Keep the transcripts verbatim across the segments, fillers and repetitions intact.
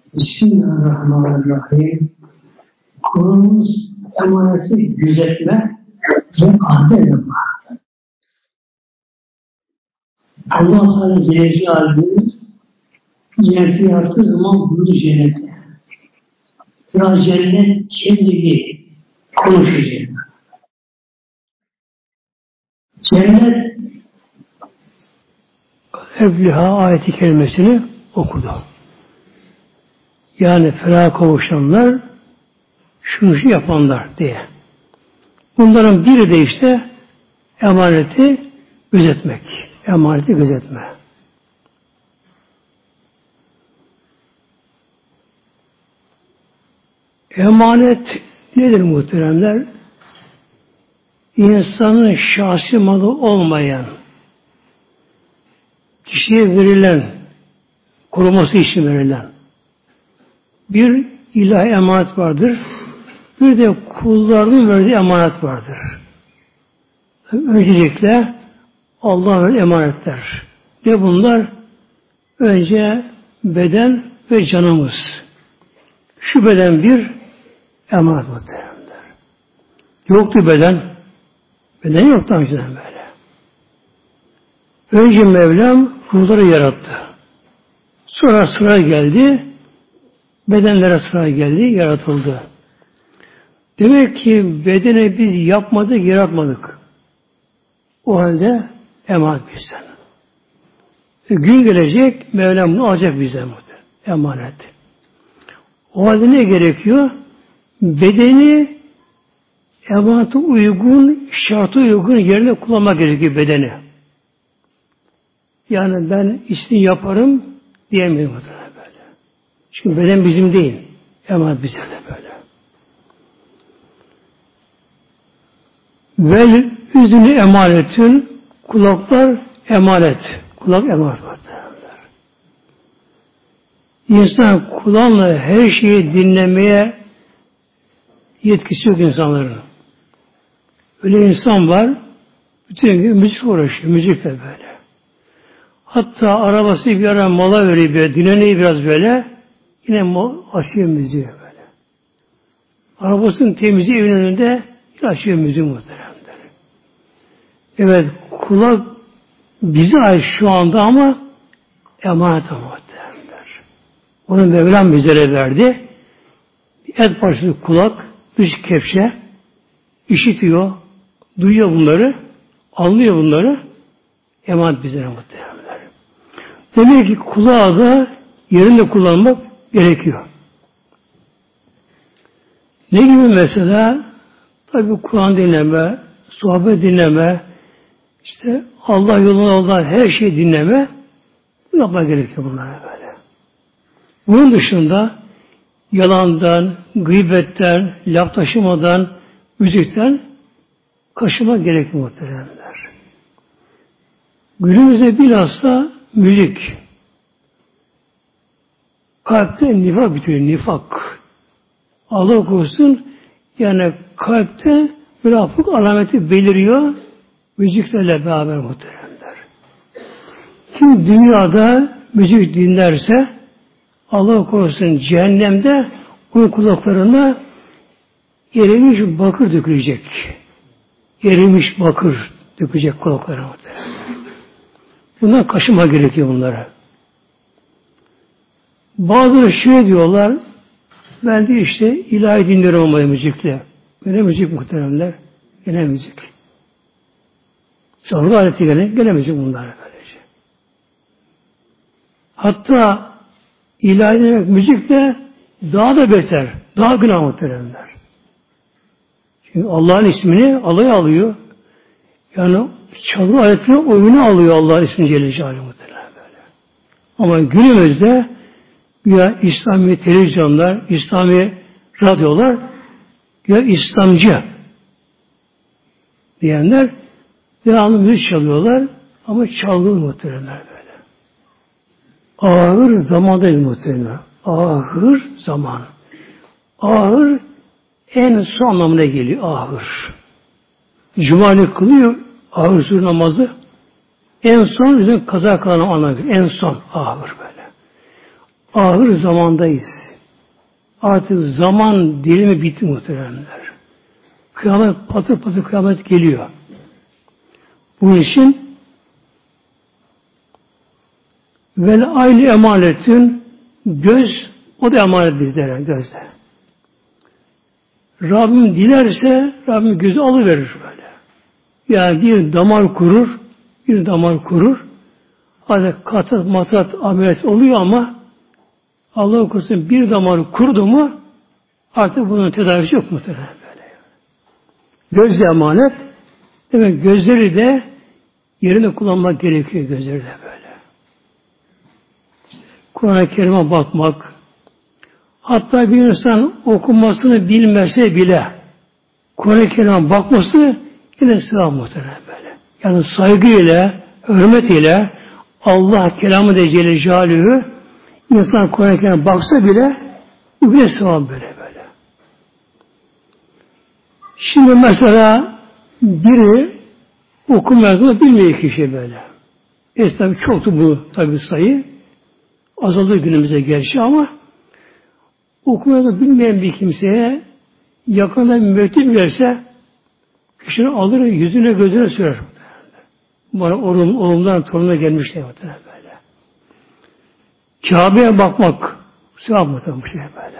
Bismillahirrahmanirrahim. Konumuz emaneti gözetme ve ahde yapma. Allah Teala Celle Celaluhu cenneti yaptığı zaman bunu cennete. Biraz cennet kendini konuşacak. Cennet Evliha ayeti kelimesini okudu. Yani feraha kavuşanlar şunu şu yapanlar diye. Bunların biri de işte emaneti gözetmek. Emaneti gözetme. Emanet nedir muhteremler? İnsanın şahsi malı olmayan, kişiye verilen, koruması için verilen bir ilahi emanet vardır. Bir de kullarının verdiği emanet vardır. Öncelikle Allah'ın verdiği emanetler. Ne bunlar? Önce beden ve canımız. Şu beden bir emanet muhteremler. Yoktu beden. Beden yoktu önceden böyle. Önce Mevlam ruhları yarattı. Sonra sıra geldi. Bedenlere sıra geldi, yaratıldı. Demek ki bedeni biz yapmadık, yaratmadık. O halde emanet bizden. Gün gelecek, Mevlam bunu alacak bizden. Emanet. O halde ne gerekiyor? Bedeni emanete uygun, şartı uygun yerine kullanmak gerekiyor bedeni. Yani ben istediğini yaparım diyemiyorum böyle. Çünkü beden bizim değil. Emanet bize de böyle. Vel üzünü emanetin, kulaklar emanet. Kulak emanet vardır. İnsan kulağıyla her şeyi dinlemeye yetkisi yok insanların. Öyle insan var, bütün gün müzik uğraşıyor, müzikle böyle. Hatta arabası bir ara mola veriyor, böyle, dinleniyor biraz böyle, yine açıyor müziği böyle. Arabasının temizliği evin önünde yine açıyor müziği muhteremler. Evet, kulak bize ait şu anda ama emanet muhteremler. Onu Mevlam bizlere verdi. Et parçası kulak, dış kepçe, işitiyor, duyuyor bunları, anlıyor bunları, emanet bizlere muhteremler. Demek ki kulağı da yerinde kullanmak gerekiyor. Ne gibi mesela? Tabi Kur'an dinleme, sohbet dinleme, işte Allah yoluna olan her şeyi dinleme, bu yapmak gerekiyor bunlara böyle. Bunun dışında yalandan, gıybetten, laf taşımadan, müzikten kaçınmak gerekiyor muhteremler. Günümüzde bilhassa müzik. Kalpte nifak bitiyor, nifak. Allah korusun, yani kalpte münafık alameti beliriyor, müziklerle beraber muhteremler. Kim dünyada müzik dinlerse, Allah korusun cehennemde onun kulaklarına erimiş bakır dökülecek. Erimiş bakır dökecek kulaklarına muhteremler. Bundan kaçınma gerekiyor bunlara. Bazıları şöyle diyorlar, ben de işte ilahi dinlerim ama müzikle. Gene müzik muhteremler, gene müzik. Çalgı aleti gene, gene müzik bunlar böylece. Hatta ilahi demek müzik de daha da beter, daha günah muhteremler. Çünkü Allah'ın ismini alaya alıyor. Yani çalgı aletini oyunu alıyor Allah'ın ismini Celle Celaluhu muhteremler böyle. Ama günümüzde ya İslami televizyonlar, İslami radyolar, ya İslamcı diyenler devamlı müzik çalıyorlar ama çalgılı muhteremler böyle. Ağır zamandayız muhteremler. Ağır zaman. Ağır en son anlamına geliyor ağır. Cumali kılıyor ağır sur namazı. En son bizim kaza kılan anlamına geliyor. En son ağır böyle. Ağır zamandayız. artık zaman dilimi bitti muhteremler. Kıyamet, patır patır kıyamet geliyor. Bunun için vel ayli emanetin göz, o da emanet bizlere, gözde. Rabbim dilerse Rabbim gözü alıverir böyle. Yani bir damar kurur, bir damar kurur. Hadi katat matat ameliyat oluyor ama Allah korusun bir damar kurdu mu artık bunun tedavisi yok muhtemelen böyle. Göz de emanet. Demek gözleri de yerine kullanmak gerekiyor, gözleri de böyle. İşte Kur'an-ı Kerim'e bakmak, hatta bir insan okumasını bilmese bile Kur'an-ı Kerim'e bakması yine sevap muhtemelen böyle. Yani saygıyla, hürmetiyle Allah kelamı da Celle Celaluhu insan Kur'an-ı Kerim'e baksa bile bu bile sevap böyle böyle. Şimdi mesela biri okumayı bilmiyor kişi böyle. Evet tabi çoktu bu tabi sayı. Azaldı günümüze gerçi ama okumayı bilmeyen bir kimseye yakında bir mektup verse kişinin alır yüzüne gözüne sürer. Bana oğlum, oğlumdan torununa gelmişler böyle. Kabe'ye bakmak sevap mı bu şey böyle.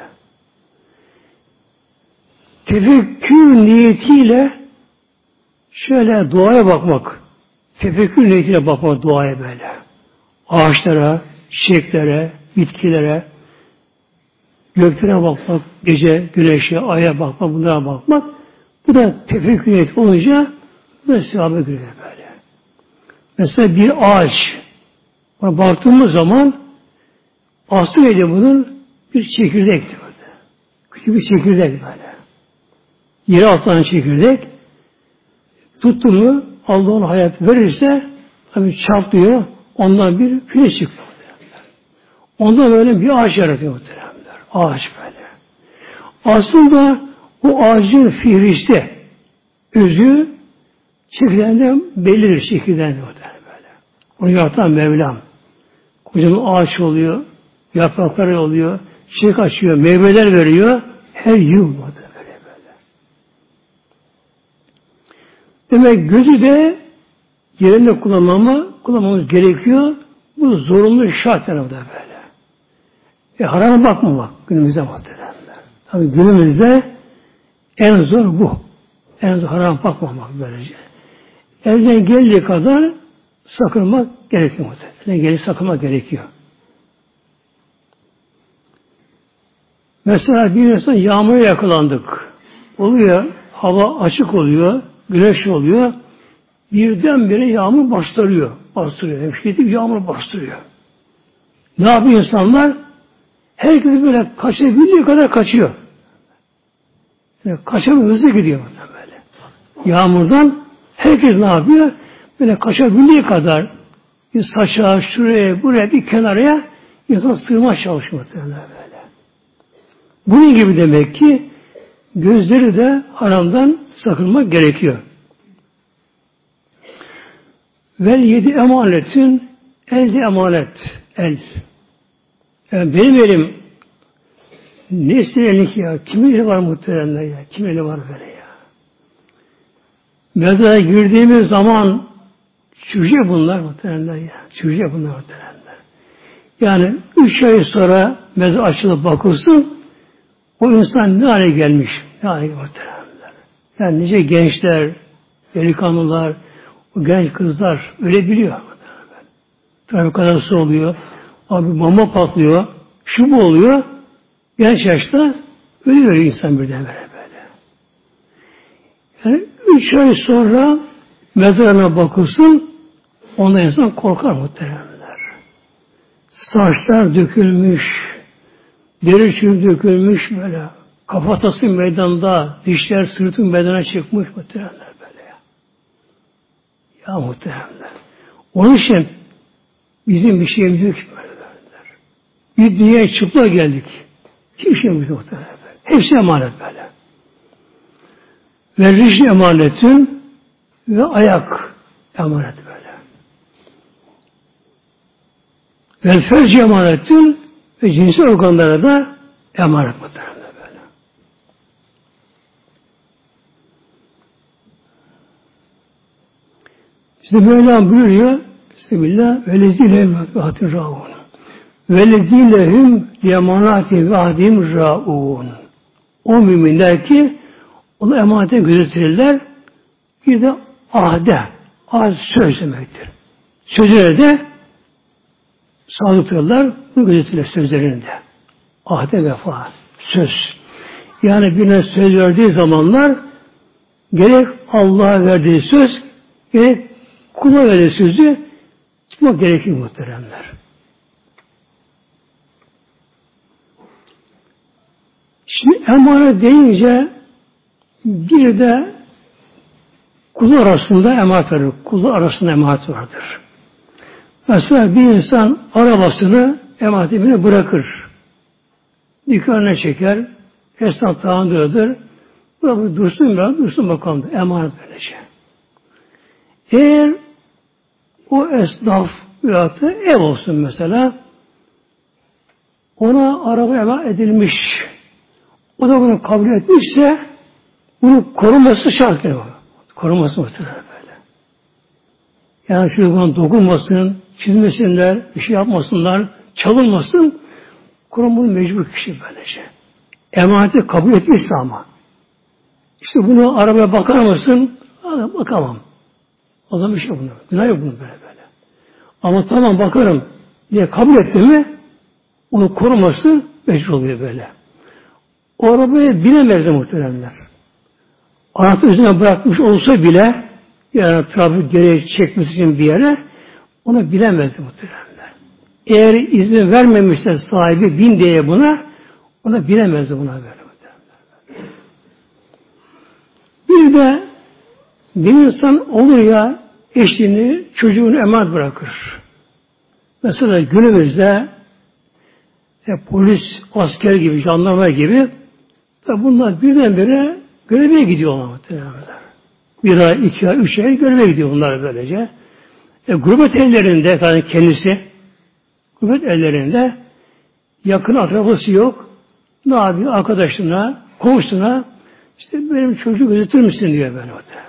Tefekkür niyetiyle şöyle duaya bakmak. Tefekkür niyetiyle bakmak duaya böyle. Ağaçlara, çiçeklere, bitkilere, göklere bakmak, gece, güneşe, aya bakmak, bunlara bakmak. Bu da tefekkür niyeti olunca bu da sevaba giriyor böyle. Mesela bir ağaç. Buna baktığımız zaman aslı neydi bunun? Bir çekirdekti böyle. Küçük bir çekirdek böyle. Yere atılan çekirdek. Tuttu mu Allah ona hayat verirse tabii çatlıyor. Ondan bir güneş çıkıyor. Ondan böyle bir ağaç yaratıyor muhtemelen. Ağaç böyle. Aslında o ağacın fihriste özü çekirdeğinden bellidir çekirdeğinden böyle. Onu yaratan Mevlam. Kocaman ağaç oluyor, yaprakları oluyor, çiçek açıyor, meyveler veriyor, her yıl böyle böyle. Demek gözü de yerinde kullanmamı, kullanmamız gerekiyor. Bu zorunlu şart yani böyle. E harama bakmamak günümüzde muhtemelen. Tabii günümüzde en zor bu. En zor harama bakmamak böylece. Elden geldiği kadar sakınmak gerekiyor muhtemelen. Elden geldiği sakınmak gerekiyor. Mesela bir insan yağmura yakalandık. Oluyor, hava açık oluyor, güneş oluyor. Birdenbire yağmur bastırıyor. Bastırıyor. Hemşiretim yağmur bastırıyor. Ne yapıyor insanlar? Herkes böyle kaçabildiği kadar kaçıyor. Yani kaçamıyor, hızlı gidiyor böyle. Yağmurdan herkes ne yapıyor? Böyle kaçabildiği kadar bir saça, şuraya, buraya, bir kenaraya insan sığmaya çalışıyor böyle. Bunun gibi demek ki gözleri de haramdan sakınmak gerekiyor. Vel yedi emanetin elde emanet. El. Yani benim elim neyse elik ya. Kimin eli var muhteremler ya? Kimin eli var böyle ya? Mezara girdiğimiz zaman çürüyecek bunlar muhteremler ya. Çürüyecek bunlar muhteremler. Yani üç ay sonra mezar açılıp bakılsın o insan ne hale gelmiş? Ne hale gelmiş muhteremler? Yani nice gençler, delikanlılar, o genç kızlar öyle biliyor. Trafik kazası oluyor. Abi bomba patlıyor. Şu bu oluyor. Genç yaşta ölüyor insan birden böyle böyle. Yani üç ay sonra mezarına bakılsın ondan insan korkar muhteremler. Saçlar dökülmüş, deri çürük dökülmüş böyle. Kafatası meydanda, dişler sırtın meydana çıkmış muhteremler böyle ya. Ya muhteremler. Onun için bizim bir şeyimiz yok böyle derler. Bir dünyaya çıplak geldik. Hiçbir şeyimiz yok muhteremler. Hepsi emanet böyle. Ve ricli emanetin ve ayak emanet böyle. Ve ferci emanetin ve cinsel organlara da emanet muhteremler. İşte Mevlam buyuruyor, Bismillah, velezîle ve hatin râûn. Velezîlehum yemanâti ve adim râûn. O müminler ki onu emanete gözetirler. Bir de ahde, ahd söz demektir. Sözüne de sadıktırlar, bunu gözetirler sözlerinde. Ahde vefa, söz. Yani birine söz verdiği zamanlar gerek Allah'a verdiği söz, gerek kula verdiği sözü tutmak gerekir muhteremler. Şimdi emanet deyince bir de kulu arasında emanet vardır. Kulu arasında emanet vardır. Mesela bir insan arabasını emanetine bırakır. Dükkanına çeker, esnaf tanıdığıdır. Bu dursun biraz, dursun bakalım da emanet böylece. Eğer o esnaf veyahut da ev olsun mesela, ona araba emanet edilmiş, o da bunu kabul etmişse, bunu koruması şart değil mi? Koruması muhtemelen böyle. Yani şu buna dokunmasın, çizmesinler, bir şey yapmasınlar, çalınmasın, korumalı mecbur kişi böylece. Emaneti kabul etmişse ama. İşte bunu arabaya bakar mısın? Bakamam. O zaman bir şey bunu. Günah yok bunu böyle böyle. Ama tamam bakarım diye kabul etti mi onu koruması mecbur oluyor böyle. O arabaya binemezdi muhteremler. Anahtarı üzerine bırakmış olsa bile yani trafik gereği çekmesi için bir yere ona bilemezdi muhteremler. Eğer izin vermemişse sahibi bin diye buna ona bilemezdi buna böyle muhteremler. Bir de bir insan olur ya eşini, çocuğunu emanet bırakır. Mesela günümüzde e, polis, asker gibi, jandarma gibi bunlar birdenbire göreve gidiyorlar muhtemelen. Bir ay, iki ay, üç ay göreve gidiyor bunlar böylece. E, gurbet ellerinde yani kendisi gurbet ellerinde yakın akrabası yok. Ne yapıyor? Arkadaşına, komşusuna işte benim çocuğu gözetir misin diyor böyle muhtemelen.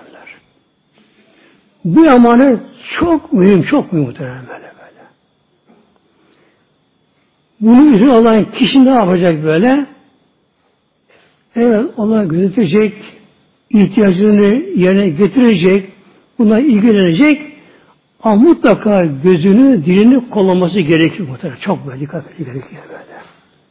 Bu emanet çok mühim, çok mühim muhtemelen böyle böyle. Bunu üzerine olan kişi ne yapacak böyle? Evet, ona gözetecek, ihtiyacını yerine getirecek, buna ilgilenecek ama mutlaka gözünü, dilini kollaması gerekiyor muhtemelen. Çok böyle dikkat etmesi gerekiyor böyle.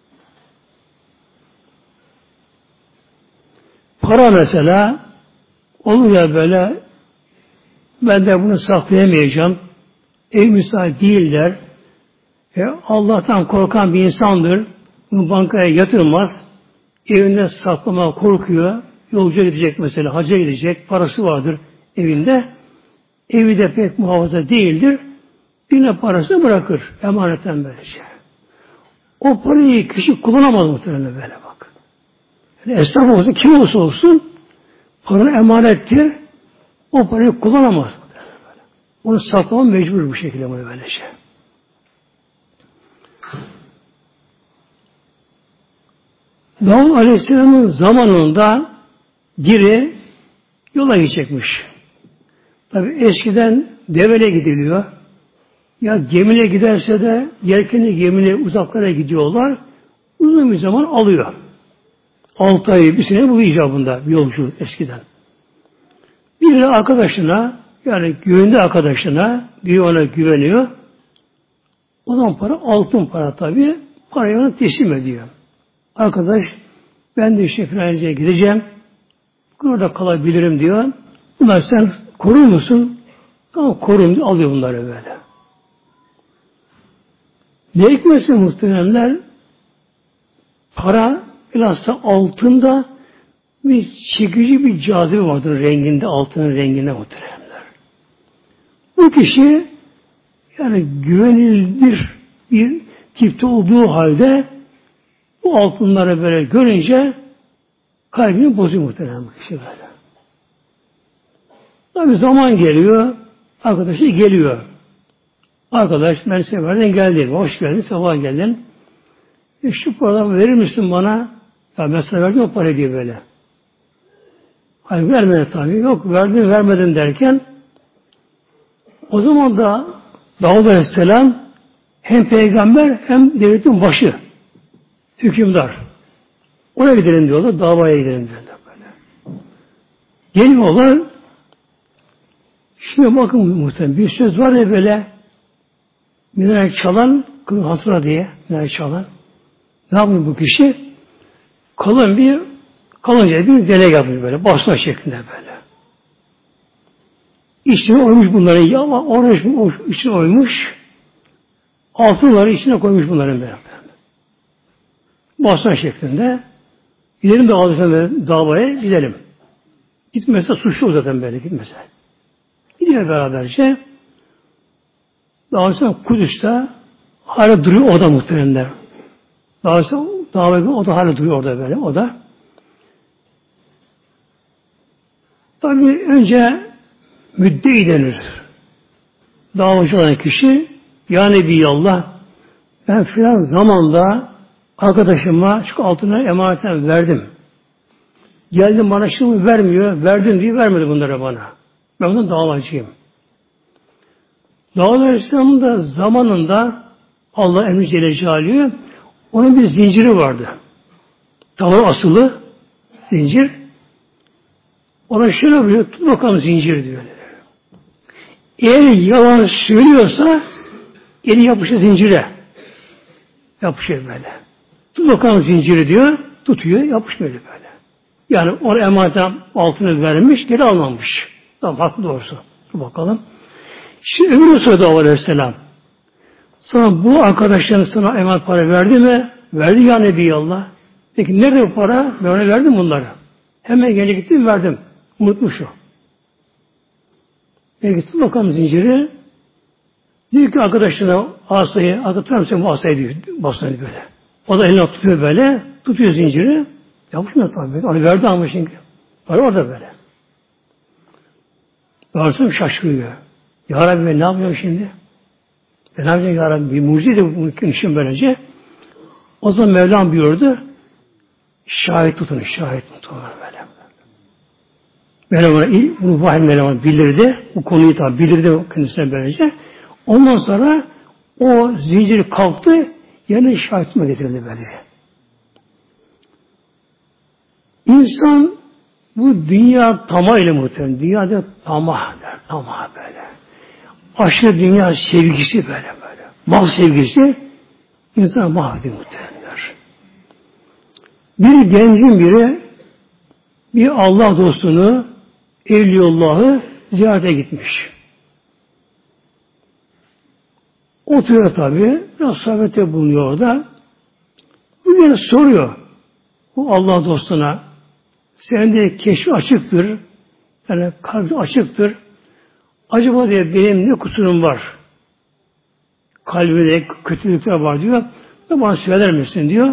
Para mesela olur ya böyle ben de bunu saklayamayacağım. Ev müsait değiller. E, Allah'tan korkan bir insandır. Bunu bankaya yatırmaz. Evinde saklama korkuyor. Yolcuya gidecek mesela. Hacca gidecek. Parası vardır evinde. Evi de pek muhafaza değildir. Birine parasını bırakır. Emanetten böylece. O parayı kişi kullanamaz muhtemelen böyle bak. Yani esnaf olsun, kim olsa olsun paranın emanettir. O parayı kullanamaz. Onu saklama mecbur bu şekilde böylece. Davud Aleyhisselam'ın zamanında biri yola gidecekmiş. Tabi eskiden devele gidiliyor. Ya gemine giderse de yelkenli gemine uzaklara gidiyorlar. Uzun bir zaman alıyor. Altı ay, bir sene bu icabında bir yolculuk eskiden. Bir de arkadaşına yani güvenli arkadaşına diyor ona güveniyor. O zaman para altın para tabi. Parayı ona teslim ediyor. Arkadaş ben de işte filancaya gideceğim. Burada kalabilirim diyor. Bunlar sen korur musun? Tamam korurum diyor. Alıyor bunları böyle. Ne hikmetse muhteremler para bilhassa altında bir çekici bir cazibe vardır renginde, altının renginde muhteremler. Bu kişi yani güvenilir bir tipte olduğu halde bu altınları böyle görünce kalbini bozuyor muhtemelen bu kişi böyle. Tabi zaman geliyor, arkadaşı geliyor. Arkadaş ben seferden geldim, hoş geldin, sabah geldin. E şu paraları verir misin bana? Ya ben sana verdim o parayı diye böyle. Hayır vermedi tabi. Yok verdim vermedim derken O zaman da Davud Aleyhisselam hem peygamber hem devletin başı. Hükümdar. Oraya gidelim diyorlar. Davaya gidelim diyorlar. Böyle. Geliyorlar. Şimdi bakın muhtemelen bir söz var ya böyle minare çalan kılın hatıra diye minare çalan. Ne yapıyor bu kişi? Kalın bir kalınca bir deney yapıyor böyle. Basma şeklinde böyle. İçine oymuş bunların ya ama oraya içine oymuş. Altınları içine koymuş bunların böyle. Basma şeklinde. Gidelim de alışına davaya gidelim. Gitmezse suçlu zaten böyle gitmezse. Gidiyor beraberce. Daha sonra Kudüs'te hala duruyor o da muhteremler. Daha sonra davaya o da hala duruyor orada böyle o da. Tabii önce müddei denir. Davacı olan kişi ya Nebiyallah ben filan zamanda arkadaşıma şu altına emaneten verdim. Geldim bana şunu vermiyor. Verdim diye vermedi bunlara bana. Ben bundan davacıyım. Davud Aleyhisselam'ın da zamanında Allah Emri Celle Celaluhu onun bir zinciri vardı. Tavır asılı zincir. Ona şöyle yapıyor. Tut bakalım zincir diyor. Eğer yalan söylüyorsa eli yapışır zincire. Yapışır böyle. Tut bakalım zinciri diyor. Tutuyor. Yapışmıyor böyle. Yani ona emanetten altını vermiş. Geri almamış. Tamam haklı doğrusu. Dur bakalım. Şimdi öbür sırada Davud Aleyhisselam. Sana bu arkadaşların sana emanet para verdi mi? Verdi ya Nebiyallah. Peki nerede bu para? Ben ona verdim bunları. Hemen geri gittim verdim. Unutmuş o. Peki tut bakalım zinciri. Diyor ki arkadaşlarına asayı, tutar mısın bu asayı diyor. Basını böyle. O da eline tutuyor böyle. Tutuyor zinciri. Yapışmıyor tabii. Onu verdi ama şimdi. Var orada böyle. Bağırsam şaşırıyor. Ya Rabbi ben ne yapacağım şimdi? Ben ne yapacağım ya Rabbi? Bir mucize de bu işin böylece. O zaman Mevlam buyurdu. Şahit tutun, şahit tutun böyle. Mevlam ona bunu vahiy Mevlam bildirdi. Bu konuyu tabi bildirdi kendisine böylece. Ondan sonra o zinciri kalktı. Yerine şahit tutma getirildi böyle. İnsan bu dünya tamahıyla muhtemelen. Dünyada tamah der. Tamah böyle. Aşırı dünya sevgisi böyle böyle. Mal sevgisi insan mahvediyor muhtemelenler. Bir gencin biri bir Allah dostunu Evliyullah'ı ziyarete gitmiş. Oturuyor tabi. Biraz sohbete bulunuyor orada. Bir yere soruyor. Bu Allah dostuna senin de keşfi açıktır. Yani kalbi açıktır. Acaba diye benim ne kusurum var? Kalbimde kötülükler var diyor. Ve bana söyler misin diyor.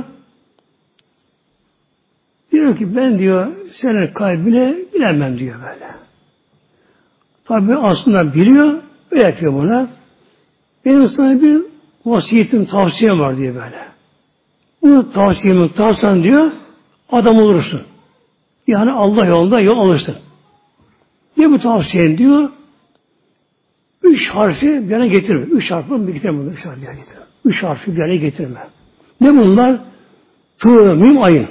Diyor ki ben diyor senin kalbini bilemem diyor böyle. Tabi aslında biliyor. Öyle yapıyor buna. Benim sana bir vasiyetim, tavsiyem var diye böyle. Bunu tavsiyemi tavsiyen diyor adam olursun. Yani Allah yolunda yol alırsın. Ne bu tavsiyen diyor? Üç harfi bir yana getirme. Üç harfi bir getirme. Üç harfi bir yana getirme. Üç harfi bir yana getirme. Ne bunlar? Tığ, mim, ayın.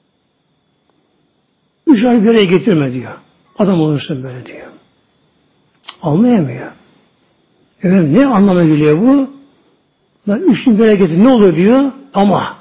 Üç harfi bir araya getirme diyor. Adam olursun böyle diyor. Anlayamıyor. Efendim ne anlamına geliyor bu? Üçünü bir araya getir. Ne olur diyor? Tamah.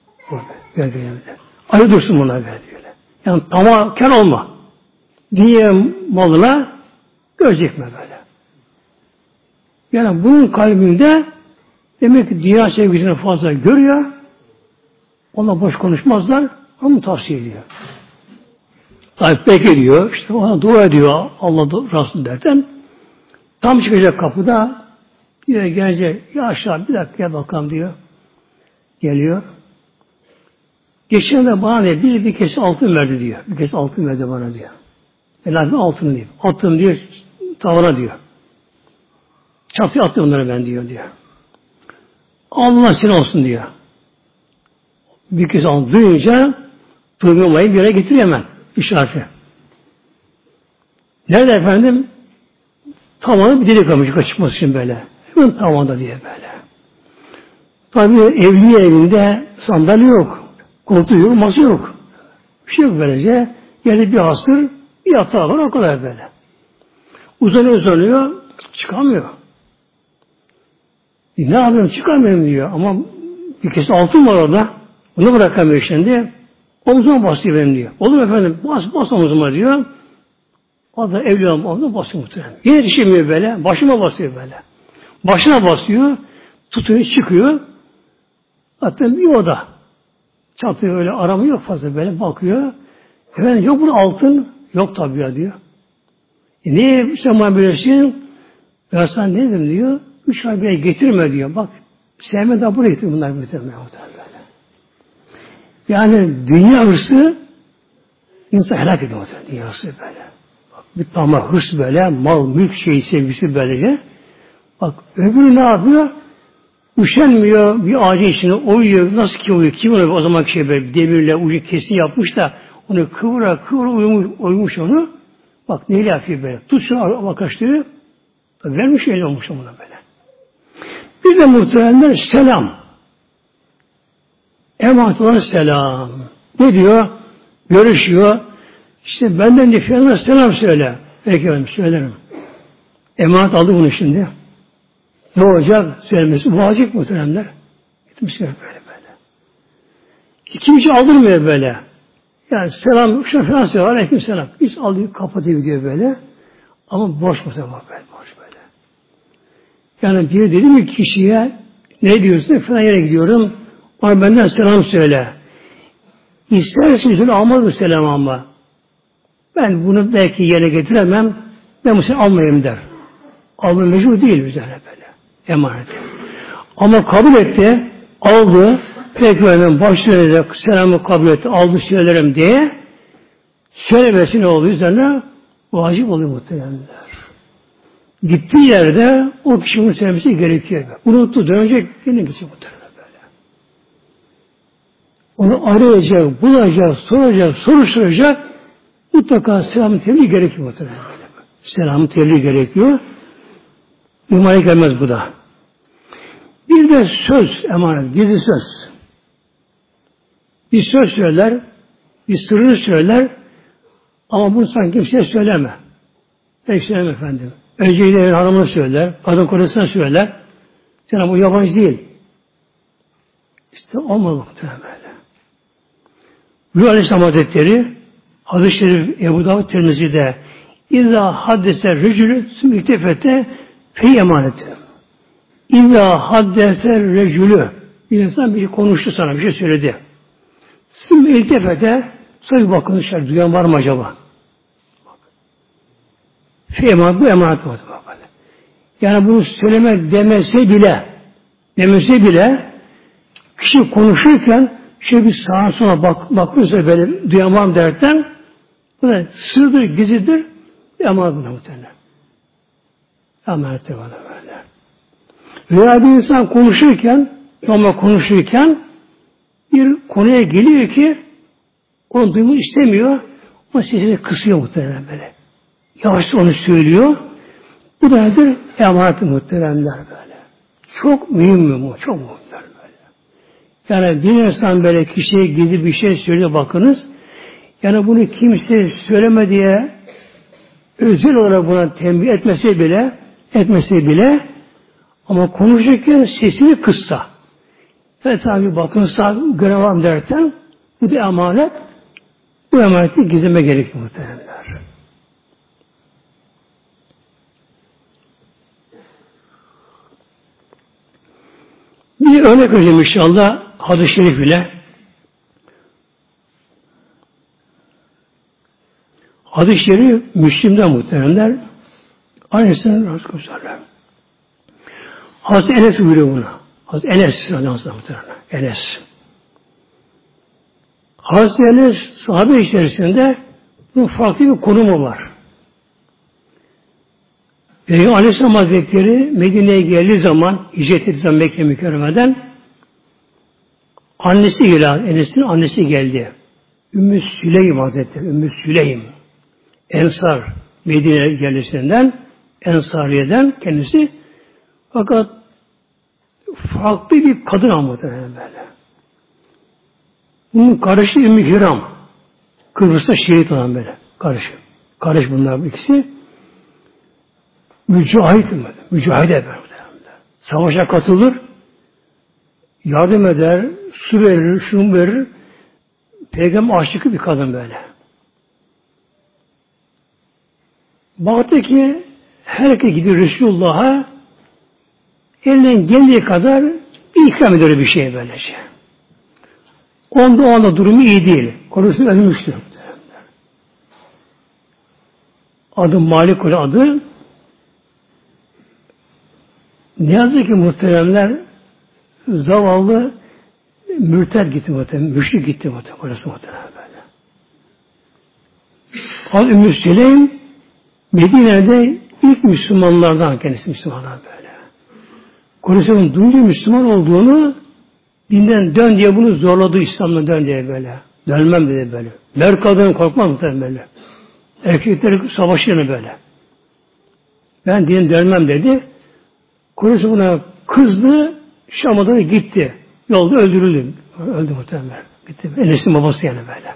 Ayı dursun bunlar böyle diyor. Yani tamahkar olma. Dünya malına görecek mi böyle? Yani bunun kalbinde demek ki dünya sevgisini fazla görüyor. Ona boş konuşmazlar. Onu tavsiye ediyor. Tabi bekliyor. İşte ona dua ediyor. Allah Resulü derken tam çıkacak kapıda diyor gelecek. Ya aşağı bir dakika gel bakalım diyor. Geliyor. Geçen de bana ne bir bir kese altın verdi diyor. Bir kese altın verdi bana diyor. Helal altını diyor. Attım diyor tavana diyor. Çatıya attım onları ben diyor diyor. Allah sen olsun diyor. Bir kez altın duyunca tırgılmayı bir yere getir hemen. Üç harfi. Nerede efendim? tavanı bir delik almış çıkması için böyle. Hemen tavanda diye böyle. Tabii evli evinde sandalye yok. Koltuğu yok, masa yok. Bir şey yok böylece. Yerde bir hasır, bir yatağı var, o kadar böyle. Uzanıyor uzanıyor, çıkamıyor. E, ne yapayım, çıkamıyorum diyor. Ama bir kez altın var orada. Onu bırakamıyor şimdi. Omzuma basıyor benim diyor. Olur efendim, bas, bas omzuma diyor. O da evli olan omzuma basıyor muhtemelen. Yine düşemiyor böyle, başıma basıyor böyle. Başına basıyor, tutuyor, çıkıyor. Hatta bir oda. Çatıyı öyle arama yok fazla böyle bakıyor. Efendim yok burada altın. Yok tabii ya diyor. E niye sen böylesin? Ben sana ne dedim diyor. Üç ay bir getirme diyor. Bak sevme daha buraya getir bunlar getirme. Böyle. Yani dünya hırsı insan helak ediyor. Dünya hırsı böyle. Bak, bir tamam hırs böyle. Mal, mülk şeyi sevgisi böylece. Bak öbürü ne yapıyor? Üşenmiyor, bir ağacın içine uyuyor. Nasıl ki uyuyor? Kim uyuyor? O zaman şey böyle demirle ucu kesin yapmış da onu kıvıra kıvıra uyumuş, uyumuş onu. Bak neyle yapıyor böyle. Tut şunu arkadaşlığı. Vermiş öyle olmuş ona böyle. Bir de muhtemelenler selam. Emanet olan selam. Ne diyor? Görüşüyor. İşte benden de filanına selam söyle. Peki efendim söylerim. Emanet aldı bunu şimdi. Ne olacak? Söylemesi vacip muhteremler. Gitmişler böyle böyle. Kimse aldırmıyor böyle. Yani selam, şuna falan söylüyor. Aleyküm selam. Hiç alıyor, kapatıyor gidiyor böyle. Ama boş muhterem böyle. Boş böyle. Yani bir dedi mi kişiye ne diyorsun? Falan yere gidiyorum. Ona benden selam söyle. İstersen söyle almaz mı selam ama. Ben bunu belki yerine getiremem. Ben bu seni almayayım der. Alma mecbur değil üzerine böyle. Emanet. Ama kabul etti, aldı, peygamberin başlarıyla selamı kabul etti, aldı söylerim diye söylemesi ne oluyor üzerine? Vacip oluyor muhtemelenler. Gittiği yerde o kişinin söylemesi gerekiyor. Unuttu, dönecek, yine gidecek muhtemelen böyle. Onu arayacak, bulacak, soracak, soruşturacak, mutlaka selam-ı tebliğ gerekiyor muhtemelen böyle. Selam-ı tebliğ gerekiyor. İmana gelmez bu da. Bir de söz emanet, gizli söz. Bir söz söyler, bir sırrını söyler ama bunu sanki kimseye söyleme. Peki söyleme efendim. Önce evin hanımını söyler, kadın kocasına söyler. Cenab-ı bu yabancı değil. İşte olmalı muhtemelen böyle. Buyur Aleyhisselam Hazretleri Hadis-i Şerif Ebu Davud Tirmizi'de İzâ haddese rejülü sümüktefete fey emaneti. İzâ haddese rejülü bir insan bir şey konuştu sana, bir şey söyledi. Sümüktefete sonra bir bakın dışarı, duyan var mı acaba? Fey emanet, bu emanet var. Yani bunu söyleme demese bile demese bile kişi konuşurken şöyle bir sağa sola bak, bakıyorsa böyle duyan var mı derken bu da sırdır, gizlidir emanet buna muhtemelen. Emanet de bana böyle. Veya bir insan konuşurken ama konuşurken bir konuya geliyor ki onu duymak istemiyor ama sesini kısıyor muhtemelen böyle. Yavaş onu söylüyor. Bu da nedir? Emanet muhteremler böyle. Çok mühim bu. Çok mühim böyle. Yani bir insan böyle kişiye gizli bir şey söylüyor bakınız. Yani bunu kimse söyleme diye özel olarak buna tembih etmese bile etmese bile ama konuşurken sesini kıssa. Ve tabi bakınsa görevim derken bu da emanet. Bu emaneti gizleme gerekiyor muhteremler. Bir örnek vereceğim inşallah hadis-i şerif ile. Hadis-i şerif Müslim'den muhteremler. Aynısını Resulullah. Hazreti Enes buyuruyor buna. Hazreti Enes muhteremler. Enes. Hazreti Enes sahabe içerisinde bunun farklı bir konumu var. Peygamber Aleyhisselam Hazretleri Medine'ye geldiği zaman, hicret ettiği zaman Mekke mükerremeden annesi geldi, Enes'in annesi geldi. Ümmü Süleym Hazretleri, Ümmü Süleym. Ensar Medine yerlisinden Ensariye'den kendisi. Fakat farklı bir kadın ama böyle. Bunun kardeşi Ümmü Hiram. Kıbrıs'ta şehit olan böyle. Kardeş. Kardeş bunlar ikisi. Mücahit mi? Mücahide böyle. Savaşa katılır. Yardım eder. Su verir, şunu verir. Peygamber aşıkı bir kadın böyle. Baktı ki herkes gidiyor Resulullah'a, elinden geldiği kadar bir ikram ediyor bir şey böylece. Onda o anda durumu iyi değil. Konusunda ölmüştü. Adı Malik olan adı. Ne yazık ki muhteremler zavallı mürted gitti muhterem. Müşrik gitti muhterem. Orası muhterem böyle. Az Ümmü Süleym Medine'de ilk Müslümanlardan kendisi Müslümanlar böyle. Konuşmanın duyunca Müslüman olduğunu dinden dön diye bunu zorladı İslam'la dön diye böyle. Dönmem dedi böyle. Mer kadının korkmaz muhtemelen böyle. Erkekler savaşıyor böyle. Ben din dönmem dedi. Konuşma buna kızdı. Şam'a da gitti. Yolda öldürüldü. Öldü muhtemelen. Gitti. Enes'in babası yani böyle.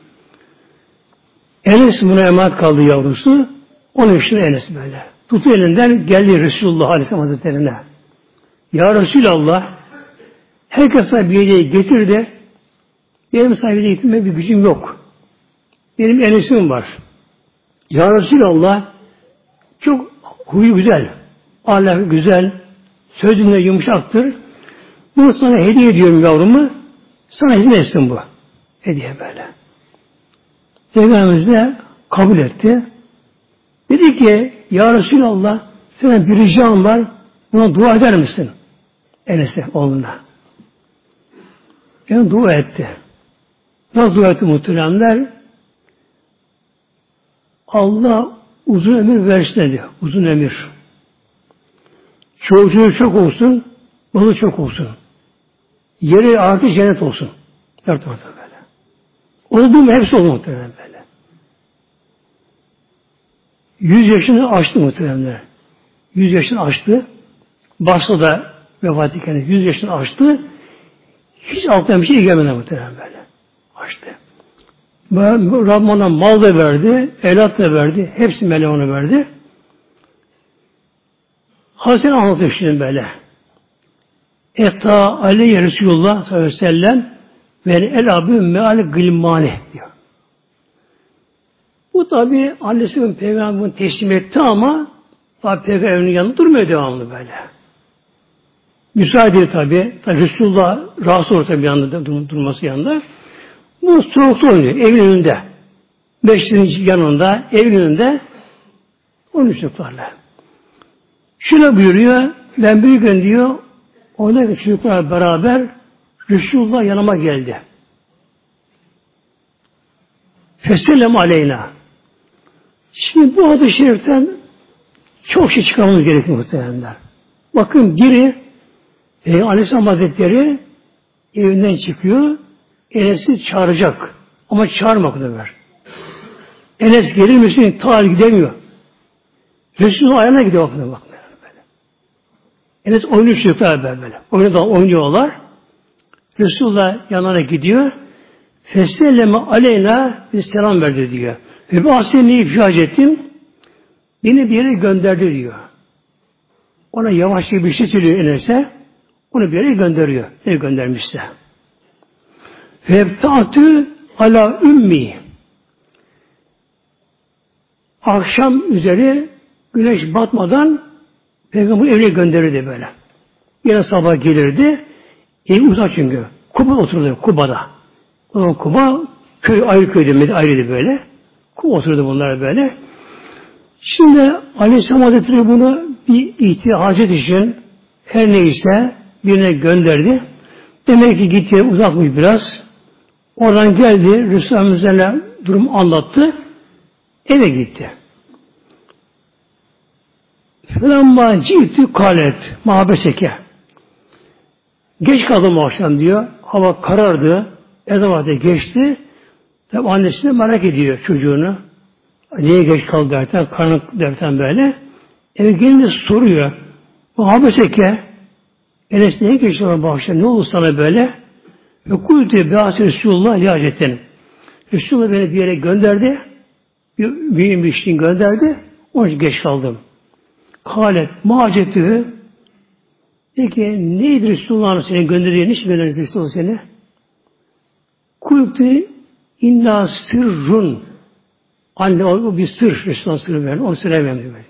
Enes buna emanet kaldı yavrusu. Onun için Enes böyle. Tutu elinden geldi Resulullah Aleyhisselam Hazretleri'ne. Ya Resulallah, herkes sana bir hediye getir de benim sana hediye getirmeye bir gücüm yok. Benim Enes'im var. Ya Resulallah, çok huyu güzel, ahlakı güzel, sözünde yumuşaktır. Bunu sana hediye ediyorum yavrumu, sana hizmet etsin bu. Hediye böyle. Peygamberimiz de kabul etti. Dedi ki, Ya Resulallah, sana bir ricam var, buna dua eder misin? Enes'e, oğluna. Yani dua etti. Nasıl dua etti muhteremler? Allah uzun ömür versin dedi. Uzun ömür. Çocuğu çok olsun, balı çok olsun. Yeri artı cennet olsun. Dört tane böyle. Oldu mu hepsi oldu muhterem böyle. Yüz yaşını aştı muhteremler. Yüz yaşını aştı. Başta da vefat etken yüz yaşını aştı. Hiç altından bir şey gelmedi muhterem böyle. Aştı. Rabbim ona mal da verdi, evlat da verdi. Hepsi Mevla ona verdi. Hazreti anlatıyor şimdi böyle. Etta aleyhi Resulullah sallallahu aleyhi ve sellem ve el abü meal gılmane diyor. Bu tabi annesinin peygamberini teslim etti ama tabi peygamberin yanında durmuyor devamlı böyle. Müsaade tabi. Tabi Resulullah rahatsız olur tabi yanında durması yanında. Bu soğukta oynuyor evin önünde. Beşinin yanında, evin önünde onun çocuklarla. Şöyle buyuruyor, ben bir gün diyor, oradaki çocuklarla beraber Resulullah yanıma geldi. Fesselam aleyna. Şimdi bu hadis-i şeriften çok şey çıkarmamız gerekiyor muhtemelenler. Bakın biri e, Aleyhisselam Hazretleri evinden çıkıyor, Enes'i çağıracak. Ama çağırmak da ver. Enes gelir misin? Ta gidemiyor. Resulullah ayağına gidiyor. Bakın, bakın, böyle. Enes oynuyor çocuklar böyle. Oynuyorlar, oynuyorlar. Resulullah yanına gidiyor. Feselleme aleyna bir selam verdi diyor. Ve bu aslenliği ifade ettim. Beni bir yere gönderdi diyor. Ona yavaşça bir şey söylüyor Enes'e. Onu bir yere gönderiyor. Ne göndermişse. Febta'tü ala ümmi. Akşam üzeri güneş batmadan Peygamber evine gönderirdi böyle. Yine sabah gelirdi. Ev uzak çünkü. Kuba oturdu Kuba'da. O zaman Kuba köy ayrı köydü, ayrıydı böyle. Kuba oturdu bunlar böyle. Şimdi Aleyhisselam Hazretleri bunu bir ihtiyacet için her neyse birine gönderdi. Demek ki gitti uzakmış biraz. Oradan geldi, Resulullah'a durum anlattı. Eve gitti. Felamma ci'tü kalet mahabeseke. Geç kaldım akşam diyor. Hava karardı. Ezan vakti geçti. Tabi annesi de merak ediyor çocuğunu. Niye geç kaldı derken, karanlık derken böyle. Eve gelince soruyor. Bu Habeseke Enes neye geçiyor bahşişe? Ne oldu sana böyle? Ve kultu be'ase Resulullah lihacetin. Resulullah beni bir yere gönderdi. Bir, bir, bir işin gönderdi. Onun için geç kaldım. Kalet muhacetü. Peki neydi Resulullah'ın seni gönderdiği? Niçin gönderdi Resulullah seni? Kultu inna sırrun. Anne o bir sır. Resulullah sırrı verin. Onu söyleyemem diyor.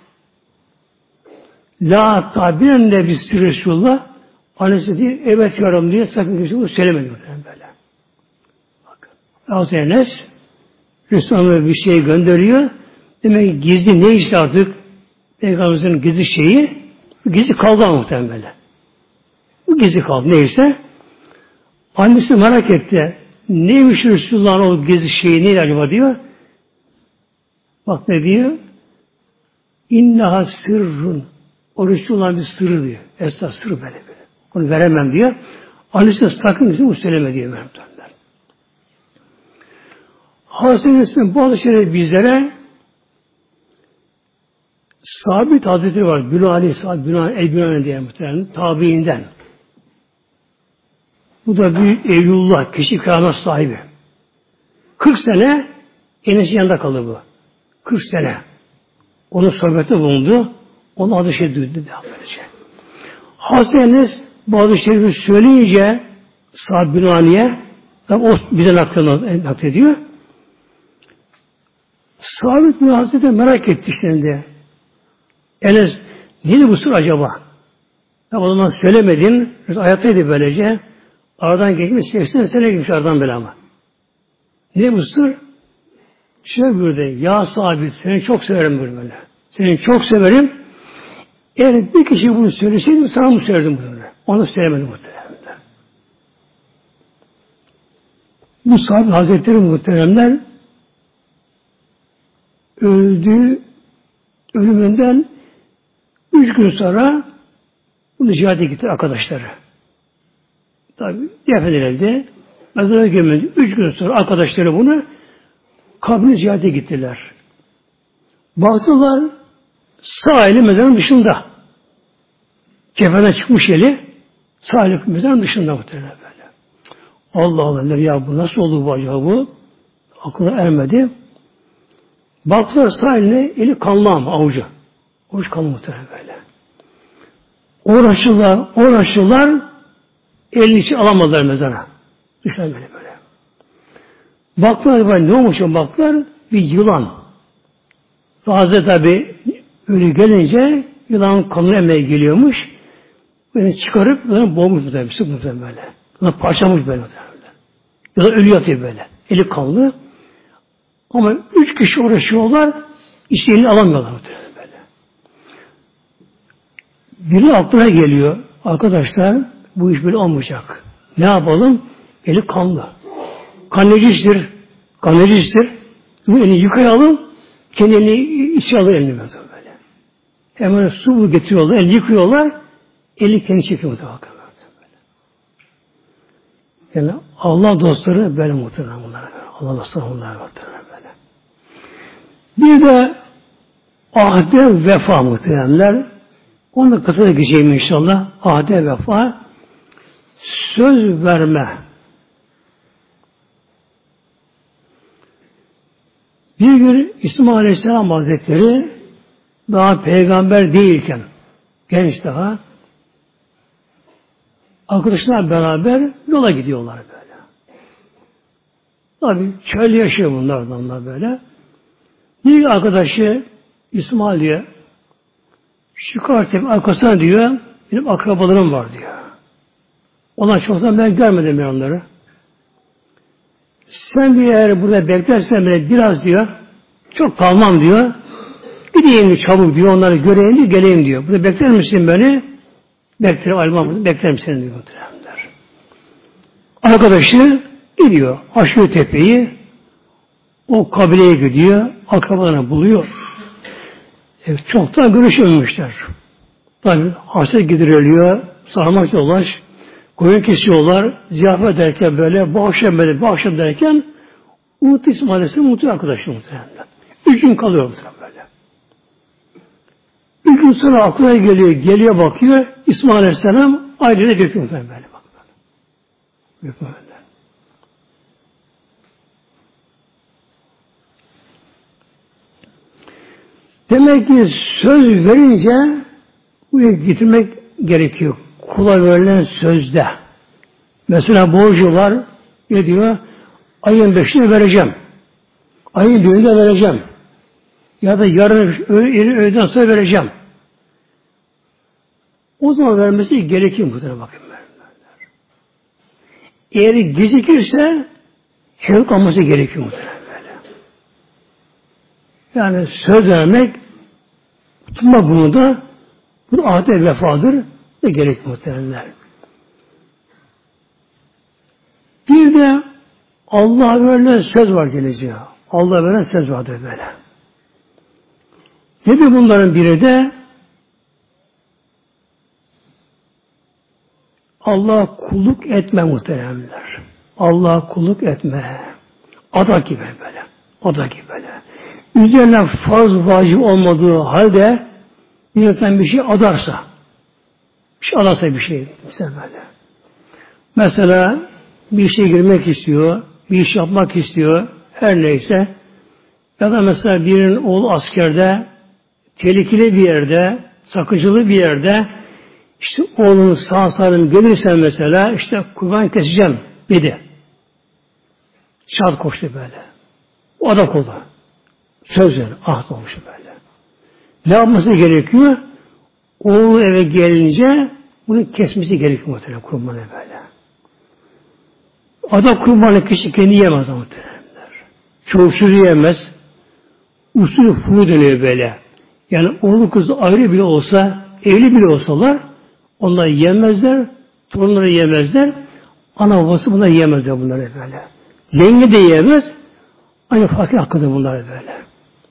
La tabiren de bir sır Resulullah. Annesi diyor, evet yarım diye sakın kimse bunu söylemedi. Böyle. Bakın. Hazreti Enes Resulullah'a bir şey gönderiyor. Demek ki gizli neyse artık Peygamberimizin gizli şeyi bu gizli kaldı muhtemelen böyle. Bu gizli kaldı neyse. Annesi merak etti. Neymiş Resulullah'ın o gizli şeyi neydi acaba diyor. Bak ne diyor? İnneha sırrun. O Resulullah'ın bir sırrı diyor. Esra sırrı böyle böyle. Onu veremem diyor. Annesi de sakın bizim bu söyleme diyor. Hazretleri bazı şeyler bizlere Sabit Hazretleri var. Bülü Ali, Sabit Bülü Ali, El Bülü diye muhtemelen tabiinden. Bu da büyük evlullah, kişi keramet sahibi. kırk sene Enes'in yanında kaldı bu. kırk sene. Onun sohbeti bulundu. Onun adı şey duydu. Hazreti Enes bazı şeyleri söyleyince Sabit Bülü Ali'ye o bize naklediyor. Sabit Bülü Hazretleri merak etti şimdi. Enes, neydi bu sır acaba? Ya o zaman söylemedin. Hayattaydı böylece. Aradan geçmiş seksen sene geçmiş aradan böyle ama. Ne bu sır? Şöyle buyurdu. Ya Sabit, seni çok severim böyle. Seni çok severim. Eğer bir kişi bunu söyleseydim sana mı söylerdim bunu? Onu söylemedim muhtemelen. Bu Sabit Hazretleri muhteremler öldü, ölümünden üç gün sonra bunu ziyarete gitti arkadaşları. Tabi defnedildi. Mezara gömüldü. Üç gün sonra arkadaşları bunu kabrini ziyarete gittiler. Baktılar sağ eli mezarın dışında. Kefenden çıkmış eli sağ eli mezarın dışında muhtemelen böyle. Allah Allah ya bu nasıl oldu bu acaba bu? Aklına ermedi. Baktılar sağ eline eli kanlı ama avucu. Avuç kanlı muhtemelen böyle. Uğraşırlar, uğraşırlar elini içi alamadılar mezara. Düşler böyle böyle. Baktılar böyle ne olmuş baktılar bir yılan. Hazreti tabi öyle gelince yılanın kanını emmeye geliyormuş. Böyle çıkarıp yılanı boğmuş muhtemelen. Sık muhtemelen böyle. Yılan parçalamış böyle muhtemelen. Yılan ölü yatıyor böyle. Eli kanlı. Ama üç kişi uğraşıyorlar. İşte elini alamıyorlar muhtemelen böyle. Biri aklına geliyor. Arkadaşlar bu iş böyle olmayacak. Ne yapalım? Eli kanlı. Kan necistir. Kan necistir. Bu elini yıkayalım. Kendi elini içe alır elini böyle. Hemen su getiriyorlar. Elini yıkıyorlar. Eli kendi çekiyor. Yani Allah dostları böyle muhtemelen bunlar. Allah dostları bunlar muhtemelen böyle. Bir de ahde vefa muhtemelenler. Onu da kısa geçeyim inşallah. Ahde vefa. Söz verme. Bir gün İsmail Aleyhisselam Hazretleri daha peygamber değilken genç daha arkadaşlarla beraber yola gidiyorlar böyle. Tabii çöl yaşıyor bunlar da böyle. Bir arkadaşı İsmail diye şu kartın arkasına diyor benim akrabalarım var diyor. Onlar çoktan ben görmedim ya onları. Sen diyor eğer burada beklersen bile biraz diyor çok kalmam diyor. Gideyim diyor, çabuk diyor onları göreyim diyor geleyim diyor. Burada bekler misin beni? Beklerim ayrılmam beklerim seni diyor. Arkadaşı gidiyor. Aşıyor tepeyi. O kabileye gidiyor. Akrabalarını buluyor. E, çoktan görüşmemişler. Tabi hasret gidiriliyor. Sarmaş dolaş. Koyun kesiyorlar. Ziyafet derken böyle bu akşam böyle bu akşam derken unuttu İsmail Aleyhisselam unutuyor arkadaşı muhtemelen. Üç gün kalıyor muhtemelen böyle. Bir gün sonra aklına geliyor, geliyor bakıyor, İsmail Aleyhisselam ailene döküyor muhtemelen böyle bak. Döküyor böyle. Demek ki söz verince buraya getirmek gerekiyor. Kula verilen sözde. Mesela borcular ne diyor? Ayın beşini vereceğim. Ayın birinde vereceğim. Ya da yarın öğleden sonra vereceğim. O zaman vermesi gerekiyor muhtemelen bakın. Eğer gecikirse hevk alması gerekiyor muhtemelen böyle. Yani söz vermek tutma bunu da bu adet vefadır da gerekiyor muhtemelen. Bir de Allah'a verilen söz var Celle. Allah'a verilen söz vardır böyle. Nedir bunların biri de? Allah'a kulluk etme muhteremler. Allah'a kulluk etme. Ada gibi böyle. Ada gibi böyle. Üzerine farz vacip olmadığı halde bir insan bir şey adarsa, bir şey adarsa bir şey mesela böyle. Mesela bir işe girmek istiyor, bir iş yapmak istiyor, her neyse. Ya da mesela birinin oğlu askerde, tehlikeli bir yerde, sakıncılı bir yerde, işte oğlunun sağ salim gelirsen mesela, işte kurban keseceğim dedi. Şart koştu böyle. O da koldu. Söz verir, ahd olmuş böyle. Ne yapması gerekiyor? Oğlu eve gelince bunu kesmesi gerekiyor muhtemelen kurbanı böyle. Ada kurbanı kişi kendi yemez muhtemelen. Çoğu sürü yemez. Usulü furu dönüyor böyle. Yani oğlu kızı ayrı bile olsa, evli bile olsalar onlar yemezler, torunları yemezler. Ana babası bunları yemezler bunları böyle. Yenge de yemez. Aynı fakir hakkıdır bunlar böyle.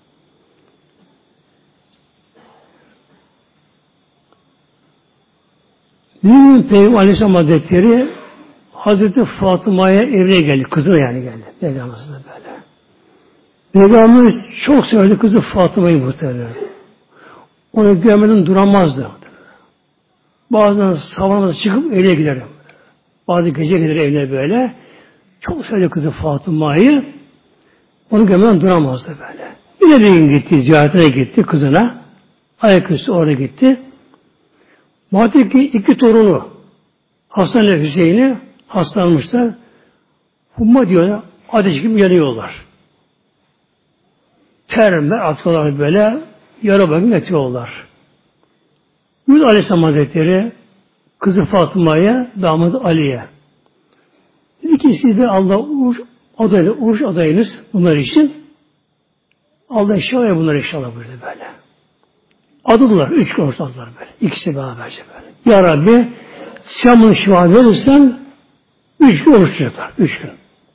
Mümin Peygamber Aleyhisselam Hazretleri Hazreti Fatıma'ya evine geldi. Kızına yani geldi. Peygamber'e böyle. Peygamber çok severdi kızı Fatıma'yı muhtemelen. Onu görmeden duramazdı. Bazen sabahına çıkıp evine giderdi. Bazı gece gelir evine böyle. Çok severdi kızı Fatıma'yı. Onu görmeden duramazdı böyle. Yine bir gün gitti, ziyaretine gitti kızına. Ayaküstü orada gitti. Baktık ki iki torunu Hasan ile Hüseyin'i hastalanmışlar. Humma diyorlar, ateş gibi yanıyorlar. Terme atıyorlar böyle, yara bakım yatıyorlar. Buyurdu Aleyhisselam Hazretleri kızı Fatıma'ya, damadı Ali'ye. Dedi ki siz de Allah oruç adaylı, oruç adayınız bunlar için. Allah inşallah bunlar inşallah buyurdu böyle. Adıdılar, üç gün oruç adılar böyle. İkisi beraberce böyle. Ya Rabbi sen bunu şifa verirsen üç gün oruç tutacaklar. Üç gün.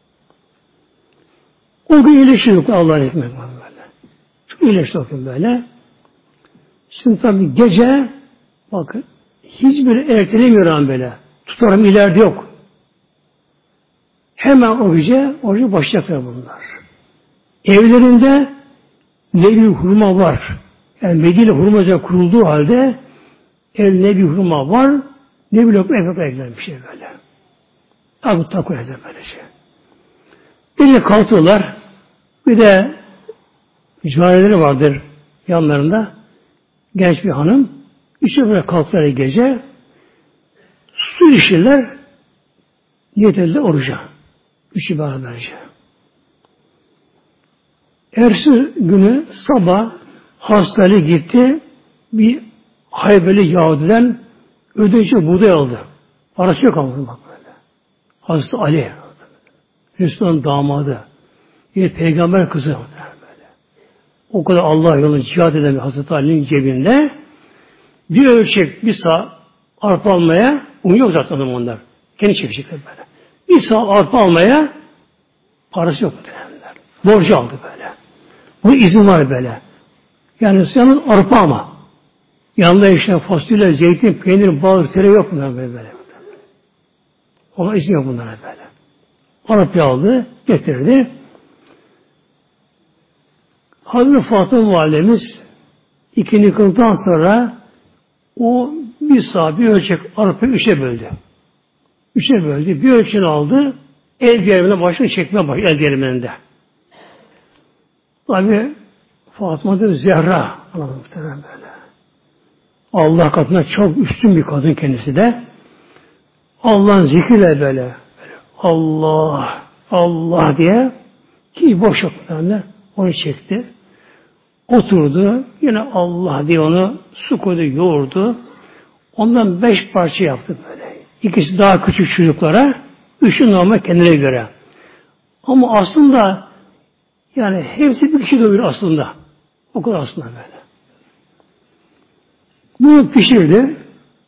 O gün iyileşiyorduk Allah'ın hikmeti böyle. Çok iyileşti o gün böyle. Şimdi tabii gece bakın hiçbir ertelemiyor an böyle. Tutarım ileride yok. Hemen o gece orucu başlayacaklar bunlar. Evlerinde nebi hurma var. Yani Medine hurma üzerine kurulduğu halde evde bir hurma var. Ne bileyim ekmek ekler bir şey böyle. Abu takur eder böyle şey. Bir de kalktılar. Bir de cariyeleri vardır yanlarında. Genç bir hanım. İşte böyle kalktılar gece. Su içirler. Niyet elde oruca. Üçü beraberce. Ertesi günü sabah hastalığı gitti. Bir Haybeli Yahudi'den ödeyişi buğday aldı. Parası yok ama bak böyle. Hazreti Ali. Hristiyan damadı. Yine peygamber kızı böyle. O kadar Allah yolunda cihad eden Hazreti Ali'nin cebinde bir ölçek bir sağ arpa almaya un yok zaten onlar. Kendi çekecekler böyle. Bir sağ arpa almaya parası yok derler. Borcu aldı böyle. Bu izin var böyle. Yani yalnız arpa ama. Yanında işte fasulye, zeytin, peynir, bal, tere yok bunlar böyle böyle. Ona izin yok bunlara böyle. Arap'ı aldı, getirdi. Hazreti Fatıma Validemiz İkindi kıldıktan sonra o bir sağ bir ölçek arpayı üçe böldü. Üçe böldü. Bir ölçünü aldı. El değirmenine başını çekmeye başladı. El değirmeninde. Tabi Fatıma da Zehra. Allah'ım muhtemelen böyle. Allah katına çok üstün bir kadın kendisi de. Allah'ın zikriyle böyle. böyle Allah, Allah diye hiç boş yok. Yani onu çekti. Oturdu. Yine Allah diye onu su koydu, yoğurdu. Ondan beş parça yaptı böyle. İkisi daha küçük çocuklara, üçü normal kendine göre. Ama aslında yani hepsi bir kişi doyuyor aslında. O kadar aslında böyle. Bunu pişirdi.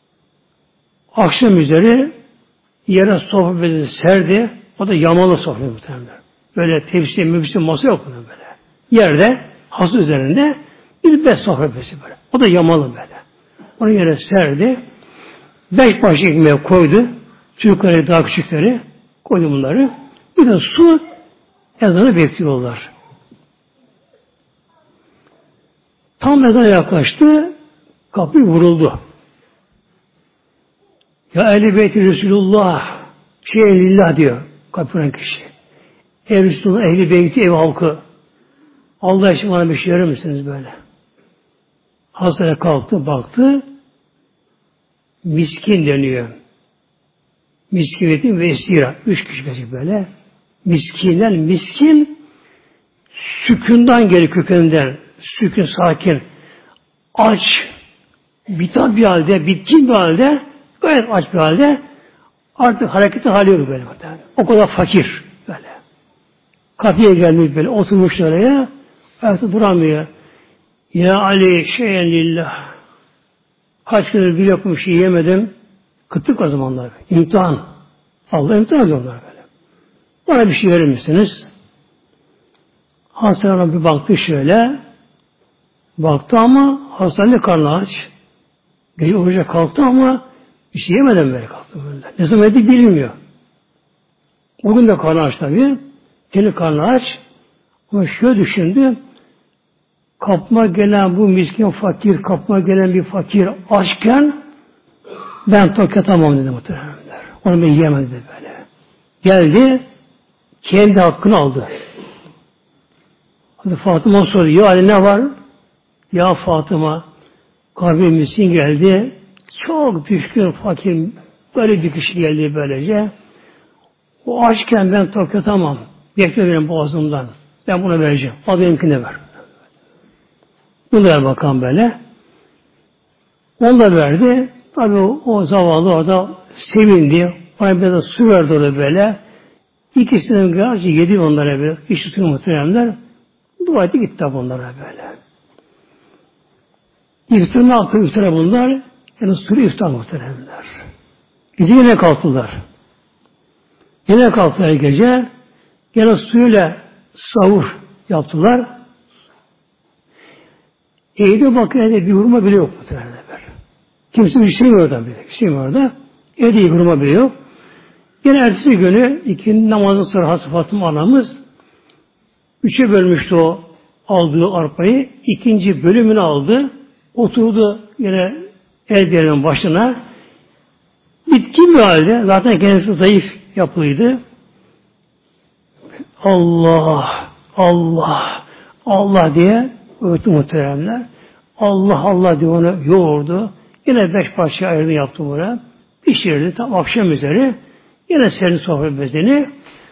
Akşam üzeri yere sofra bezi serdi. O da yamalı sofra muhtemelen. Böyle tepsi, mübisi, masa yok bunun böyle. Yerde, hası üzerinde bir bez sofra bezi böyle. O da yamalı böyle. Onu yere serdi. Beş parça ekmeğe koydu. Çocukları daha küçükleri koydu bunları. Bir de su ezanı bekliyorlar. Tam ezana yaklaştı. Kapı vuruldu. Ya Ehl-i Beyt-i Resulullah şey lillah diyor kapıran kişi. Ev Resulullah, Ehl-i Beyti, ev halkı. Allah için bana bir şey verir misiniz böyle? Hastaya kalktı, baktı. Miskin deniyor. Miskinetin ve esira. Üç kişi böyle. Miskinden miskin sükûndan gelir kökeninden. Sükûn, sakin. Aç. Bitap bir halde, bitkin bir halde, gayet aç bir halde artık hareketi hali yok böyle. O kadar fakir böyle. Kapıya gelmiş böyle, oturmuş oraya, ayakta duramıyor. Ya Ali şeyen lillah. Kaç gündür bir lokma şey yemedim. Kıtlık o zamanlar. İmtihan. Allah imtihan ediyorlar böyle. Bana bir şey verir misiniz? Hastaneye bir baktı şöyle. Baktı ama hastanede karnı aç. Gece oruca kalktı ama bir şey yemeden böyle kalktı böyle. Ne zaman yedi bilmiyor. O gün de karnı aç tabii. Kendi karnı aç. Ama şöyle düşündü. Kapma gelen bu miskin fakir, kapma gelen bir fakir açken ben tok yatamam dedi muhtemelen. Onu ben yiyemem dedi böyle. Geldi, kendi hakkını aldı. Hadi Fatıma soruyor, ya Ali ne var? Ya Fatıma, kalbim miskin geldi, çok düşkün, fakir, böyle bir kişi geldi böylece. O açken ben tok yatamam. Bekle benim boğazımdan. Ben buna vereceğim. Al benimkine ver. Bunu ver bakalım böyle. Onu da verdi. Tabii o, o zavallı orada sevindi. Bana bir de su verdi orada böyle. İkisinin gerçi yedi onlara bir. İşte suyu muhteremler. Dua etti gitti onlara böyle. İftarın altı iftara bunlar. Yani sürü iftar muhteremler. Gece yine kalktılar. Yine kalktılar gece. Yine suyla sahur yaptılar. Evde bakın evde bir hurma bile yok muhtemelen. Kimse bir şey mi orada bile? Bir şey mi orada? Evde bir hurma bile yok. Yine ertesi günü ikindi namazın sonra Hazreti Fatıma anamız üçe bölmüştü o aldığı arpayı. İkinci bölümünü aldı. Oturdu yine el değirmenin başına. Bitkin bir halde. Zaten kendisi zayıf yapılıydı. Allah, Allah, Allah diye öğüttü muhteremler. Allah Allah diye onu yoğurdu. Yine beş parça ayırdı yaptı buraya. Pişirdi tam akşam üzeri. Yine serin sofra bezini.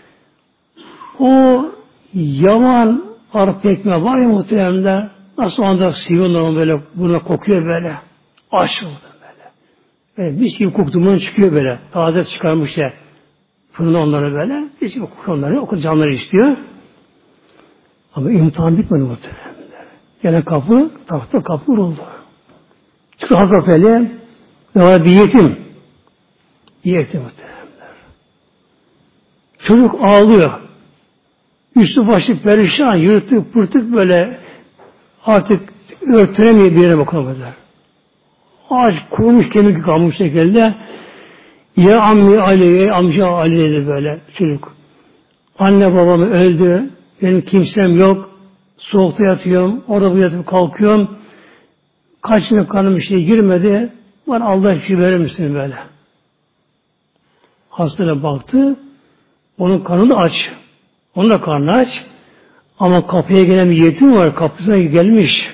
O yaman arpa ekmeği var ya muhteremler. Nasıl o anda sivonla böyle buna kokuyor böyle. Aç oldu böyle. Böyle mis gibi koktuğundan çıkıyor böyle. Taze çıkarmış ya. Fırına onları böyle. Mis gibi kokuyor onları. O kadar canları istiyor. Ama imtihan bitmedi muhteremler. Gene kapı, tahta kapı vuruldu. Çıktı Hazreti Ali ve var bir yetim. Yetim muhteremler. Çocuk ağlıyor. Üstü başı perişan, yırtık pırtık böyle artık örtünemiyor bir yere bakamıyorlar. Ağaç kurumuş kemik kalmış şekilde ya ammi Ali, ya amca Ali dedi böyle çocuk. Anne babam öldü, benim kimsem yok, soğukta yatıyorum, orada bu yatıp kalkıyorum. Kaç gün kanım bir şey girmedi. Bana Allah için verir misin böyle? Hastaya baktı. Onun karnı da aç. Onun da karnı aç. Ama kapıya gelen bir yetim var. Kapısına gelmiş.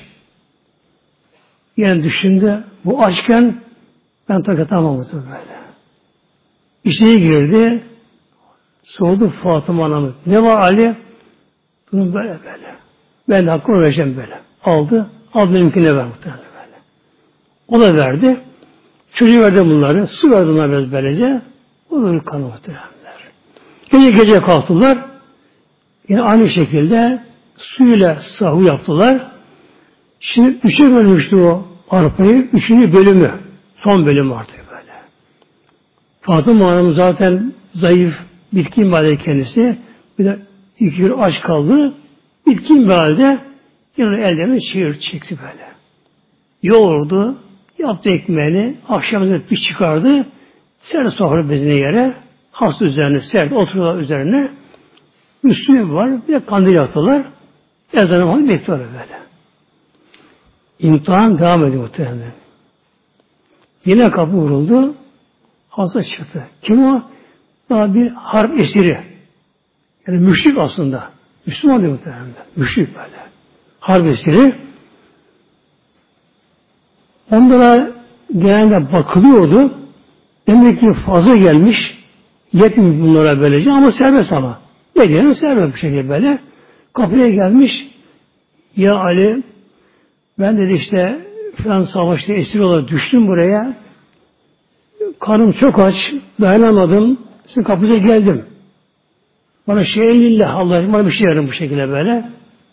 Yani düşündü. Bu açken ben takatamam böyle. İçeri girdi. Sordu Fatıma Hanım. Ne var Ali? Bunun böyle böyle. Ben de hakkımı vereceğim böyle. Aldı. Al benimkine ver muhtemelen böyle. O da verdi. Çocuğu verdi bunları. Su verdi bunlar böylece. O da kanı muhtemelenler. Gece gece kalktılar. Yine aynı şekilde suyla sahur yaptılar. Şimdi üçe bölmüştü o arpayı. Üçüncü bölümü. Son bölümü artık böyle. Fatıma Hanım zaten zayıf, bitkin bir halde kendisi. Bir de iki gün aç kaldı. Bitkin bir halde yine ellerini çevir çekti böyle. Yoğurdu, yaptı ekmeğini, akşamında bir çıkardı. Serdi sofra bezine yere, hasta üzerine serdi, oturuyorlar üzerine. Üstüne var, bir de kandil yaktılar. Ezanı falan bekliyorlar böyle. İmtihan devam ediyor muhtemelen. Yine kapı vuruldu. Hasta çıktı. Kim o? Daha bir harp esiri. Yani müşrik aslında. Müslüman değil muhtemelen. Müşrik böyle. Harp esiri. Onlara genelde bakılıyordu. Demek ki fazla gelmiş. Yetmiyor bunlara böylece ama serbest ama. Ne diyelim serbest bir şekilde böyle. Kapıya gelmiş. Ya Ali, ben dedi işte falan savaşta esir olarak düştüm buraya. Karnım çok aç. Dayanamadım. Sizin kapınıza geldim. Bana şey lillah Allah'ım bana bir şey yarın bu şekilde böyle.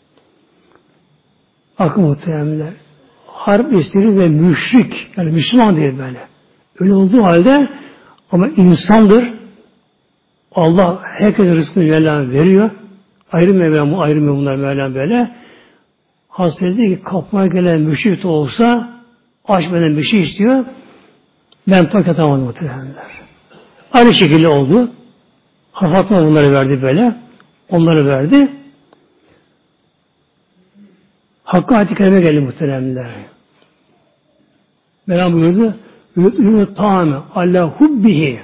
Akıl muhtemelenler. Harp esiri ve müşrik. Yani Müslüman değil böyle. Öyle olduğu halde ama insandır. Allah herkese rızkını Mevlam veriyor. Ayrı Mevlam, ayrı Mevlamlar Mevlam böyle. Hazreti ki kapıma gelen müşrik de olsa açmadan bir şey istiyor. Ben tak atamadım muhtemelenler. Aynı şekilde oldu. Fatıma bunları verdi böyle. Onları verdi. Hakkı ayet-i kerime geldi muhtemelenler. Mevlam buyurdu. Yut'ûne ta'ame alâ hubbihi.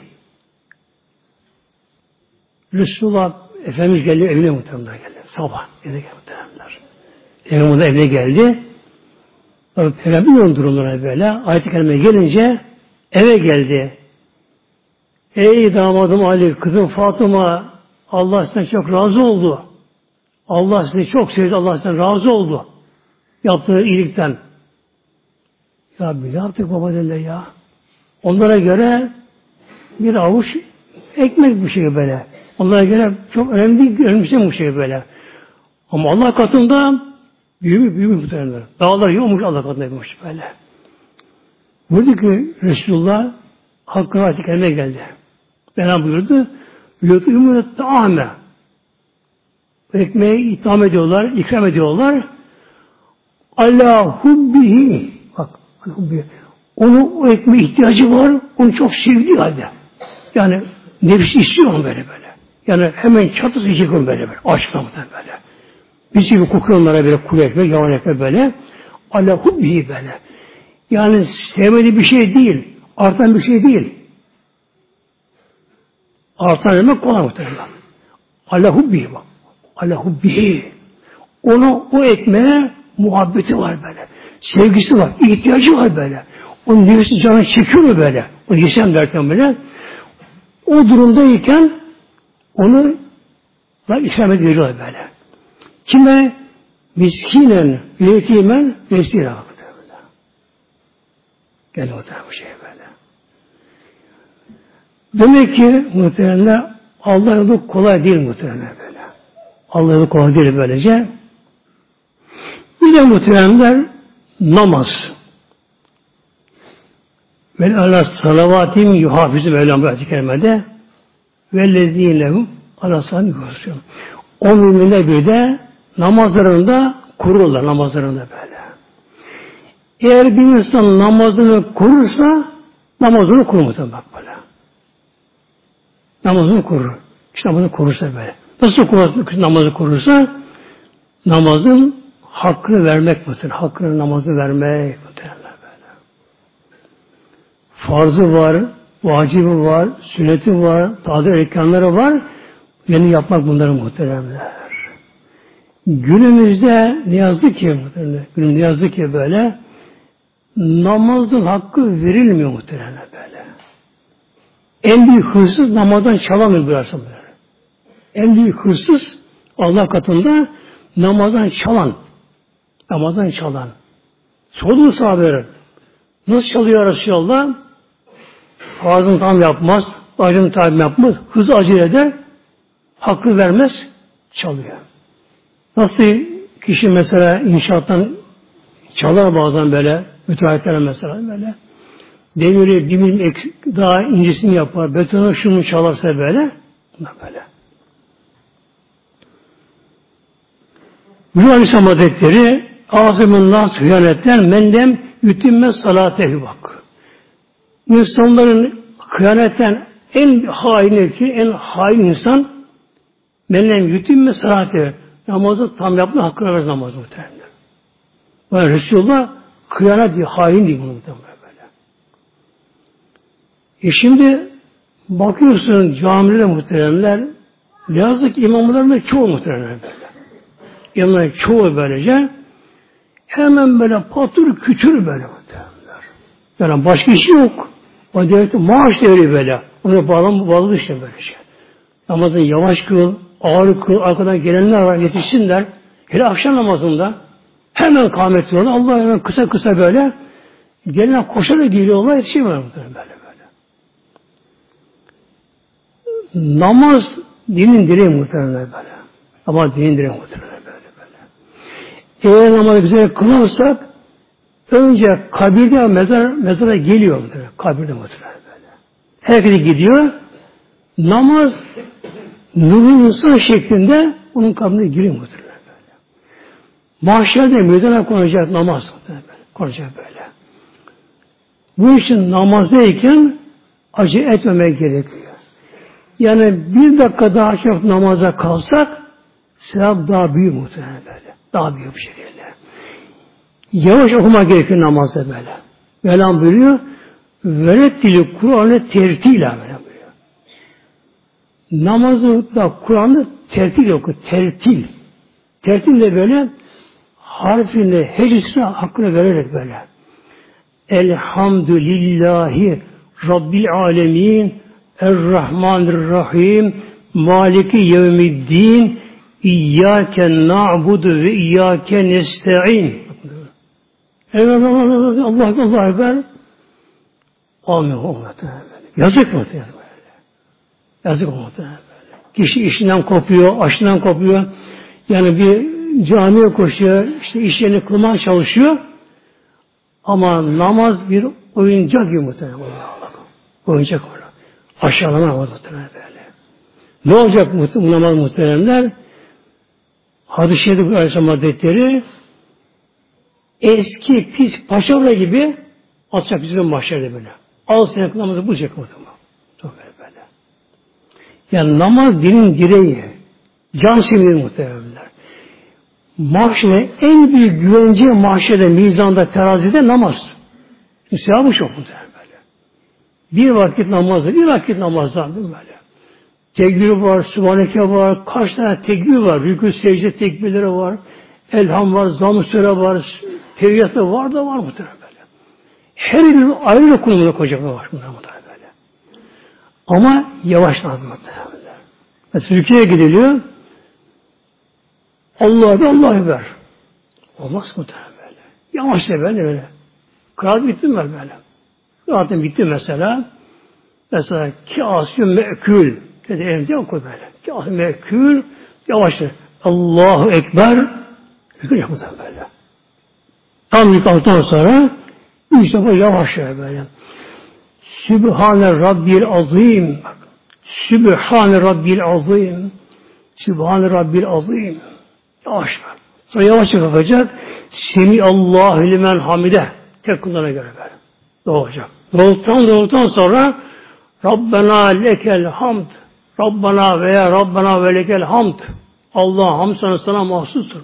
Resulullah Efendimiz geldi evine muhtemelen geldi. Sabah evine geldi muhtemelenler. Peygamber evine geldi. Peygamber durumlarına böyle. Ayet-i kerime gelince eve geldi. Ey damadım Ali, kızım Fatıma, Allah sizden çok razı oldu. Allah sizi çok sevdi, Allah sizden razı oldu. Yaptığı iyilikten. Ya bir yaptık baba dediler ya. Onlara göre bir avuç ekmek bir şey böyle. Onlara göre çok önemli değil, önemli şey bu şey böyle. Ama Allah katında büyümüş, büyümüş bu terimler. Dağlar yokmuş Allah katında yokmuş böyle. Buradaki Resulullah hakkına ayet-i kerime geldi. Mevlam buyurdu. Yut'ûne ta'ame. Ekmeği itham ediyorlar, ikram ediyorlar. Alâ hubbihi. Bak, hubbihi. Onun o ekmeğe ihtiyacı var, onu çok sevdiği halde. Yani nefsi istiyor onu böyle böyle. Yani hemen çatısı yiyecek onu böyle böyle. Açıklamadan böyle. Biz gibi kokuyor onlara böyle kuru ekmek, yavan ekmek böyle. Alâ hubbihi böyle. Yani sevmediği bir şey değil. Artan bir şey değil. Artan demek kolay muhtemelen. Alâ hubbihi bak. Alâ hubbihi. Onun o ekmeğe muhabbeti var böyle. Sevgisi var. İhtiyacı var böyle. Onun nefsi canı çekiyor böyle. O yesem derken böyle. O durumdayken onu da ikram ediyorlar böyle. Kime? Miskinen, yetimen, vesira. Gel o da bu şey böyle. Demek ki muhtemelen Allah yolu kolay değil muhtemelen böyle. Allah yolu kolay değil böylece. Bir de muhtemelenler namaz. Ve Allah salavatim yuhafizü Mevlam bu ayet-i kerimede vellezînehum ala sâni yuhafizûn. O müminler bir de namazlarında kururlar namazlarında böyle. Eğer bir insan namazını kurursa namazını kurur bak böyle. Namazını kurur. İşte namazını kurursa böyle. Nasıl kurur, namazı kurursa namazın hakkını vermek mıdır? Hakkını namazı vermek mıdır? farzı var, vacibi var, sünneti var, tadı erkanları var. Yani yapmak bunları muhteremler. Günümüzde ne yazık ki muhteremler, günümüzde ne yazık ki böyle namazın hakkı verilmiyor muhteremler böyle. En büyük hırsız namazdan çalamıyor burası böyle. En büyük hırsız Allah katında namazdan çalan. Namazdan çalan. Sorduğu sahabeler nasıl çalıyor Resulallah? Farzını tam yapmaz, acını tam yapmaz, hız acele eder, hakkı vermez, çalıyor. Nasıl kişi mesela inşaattan çalar bazen böyle, müteahhitlere mesela böyle, demiri bir milim daha incesini yapar, betonu şunu çalarsa böyle, bunlar böyle. Müslüman Aleyhisselam Hazretleri ağzımın nas hıyanetten mendem yütümme salatehi bak. İnsanların hıyanetten en haini ki en hain insan mendem yütümme salatehi. Namazı tam yapma hakkını vermez namazı muhtemelen. Yani Resulullah hıyanet diye, hain diye bunu muhtemelen böyle. E şimdi bakıyorsun camilerde muhteremler, ne yazık ki imamların da çoğu muhteremler böyle. İmamların çoğu böylece hemen böyle patır kütür böyle muhteremler. Yani başka işi yok. O devletin maaş devri böyle. Ona bağlı, bağlı işte böyle şey. Namazını yavaş kıl, ağır kıl, arkadan gelenler var, yetişsinler. Hele akşam namazında hemen kâhmet ediyorlar. Allah hemen kısa kısa böyle gelen koşarak geliyorlar, yetişiyorlar muhterem böyle böyle. Namaz dinin direği muhterem böyle. Ama dinin direği muhterem böyle böyle. Eğer namazı güzel kılarsak önce kabirde mezar, mezara geliyor muhterem. Kabirde muhterem böyle. Herkese gidiyor. Namaz nurun insan şeklinde onun kabrine giriyor muhterem böyle. Mahşerde meydana konacak namaz muhterem böyle. Konacak böyle. Bu için namazdayken acı etmemek gerekiyor. Yani bir dakika daha çok namaza kalsak sevap daha büyük muhtemelen böyle. Daha büyük bir şekilde. Yavaş okuma gerekiyor namazda böyle. Mevlam buyuruyor. Verettili Kur'an'ı tertiyle böyle buyuruyor. Namazı da Kur'an'ı tertil oku. Tertil. Tertil de böyle harfini, hecesine hakkını vererek böyle. Elhamdülillahi Rabbil alemin Er-Rahmanir-Rahim Maliki yevmiddin İyyâke na'budu ve iyyâke nesta'in. Allah Allah Allah Ekber. Amin. Yazık mı? Yazık mı? Kişi işinden kopuyor, aşından kopuyor. Yani bir camiye koşuyor, işte iş yerini kılmaya çalışıyor. Ama namaz bir oyuncak gibi muhtemelen. Oyuncak olur. Aşağılama namaz muhtemelen böyle. Ne olacak bu namaz muhteremler? Hadis-i Şerif'te bu Aleyhisselam Hazretleri eski pis paçavra gibi atacak bizim mahşerde böyle. Al senet namazı bulacak muhtemelen. Böyle. Yani namaz dinin direği. Can simidi muhteremler. Mahşerde en büyük güvence mahşerde, mizanda, terazide namaz. Sevabı çok muhtemelen böyle. Bir vakit namazı, bir vakit namazdan böyle. Tekbir var, Sübhaneke var, kaç tane tekbir var, rükû secde tekbirleri var, elham var, zam-ı süre var, teviyyat da var da var muhtemelen böyle. Her bir ayrı bir konumuna koyacaklar var muhtemelen böyle. Ama yavaş lazım muhtemelen böyle. Türkiye'ye gidiliyor, Allah'a Ekber, Allah'a Ekber. Olmaz muhtemelen böyle. Yavaş da böyle böyle. Kıraat bitti mi böyle? Kıraatim bitti mesela. Mesela kâsiyum me'kül. Dedi elimde oku böyle. Kâsiyum me'kül. Yavaşça. Allahu Ekber. Hükür yapmadan böyle. Tam yıkaktan sonra üç defa yavaşça böyle. Sübhane Rabbil Azim. Sübhane Rabbil Azim. Sübhane Rabbil Azim. Yavaş. Sonra yavaşça kalkacak. Semi Allahu limen hamide. Tek kullarına göre böyle. Doğacak. Doğduktan doğduktan sonra Rabbena lekel hamd. Rabbena veya Rabbena ve lekel hamd. Allah hamd sana sana mahsustur.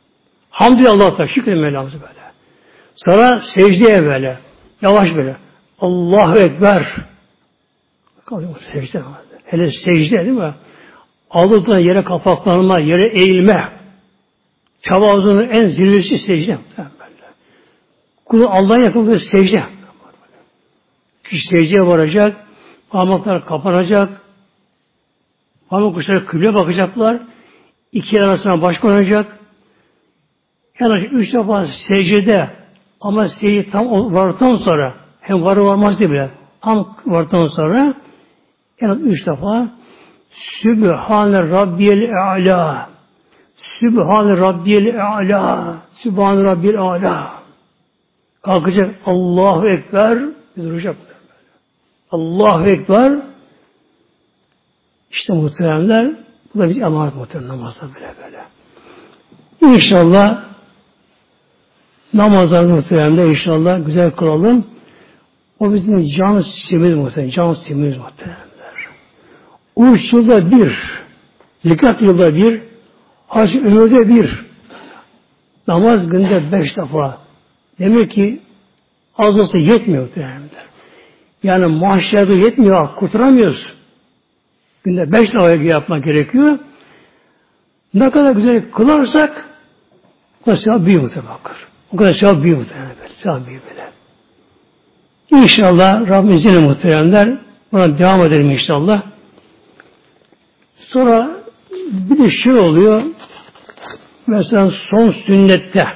Hamd diye Allah'a şükür Mevlamızı böyle. Sonra secdeye böyle. Yavaş böyle. Allahu Ekber. Kalıyor secde. Hele secde değil mi? Aldıktan yere kapaklanma, yere eğilme. Çavazının en zirvesi secde. Kulu Allah'a yakın bir secde. Kişi secdeye varacak, parmaklar kapanacak, parmak uçları kıbleye bakacaklar, iki arasına baş konacak, yani üç defa secdede, ama secde tam vardıktan sonra, hem varı varmaz diye bile, tam vardıktan sonra, yani üç defa, Sübhane Rabbiyel A'la, Sübhane Rabbiyel A'la, Sübhane Rabbiyel A'la. Kalkacak, Allahu Ekber, duracak. Allahu Ekber. İşte muhteremler, bu da bir emanet muhterem namazda böyle böyle. İnşallah namazlar muhteremde inşallah güzel kılalım. O bizim can sistemimiz muhterem, can sistemimiz muhteremler. Üç yılda bir, zekat yılda bir, hac ömürde bir, namaz günde beş defa. Demek ki az olsa yetmiyor muhteremler. Yani mahşerde yetmiyor, kurtaramıyoruz. Günde beş defa yapmak gerekiyor. Ne kadar güzel kılarsak o kadar sevap büyük muhtemelen bakar. O kadar sevap büyük muhtemelen böyle. Sevap büyük böyle. İnşallah Rabbim izniyle muhteremler buna devam edelim inşallah. Sonra bir de şey oluyor, mesela son sünnette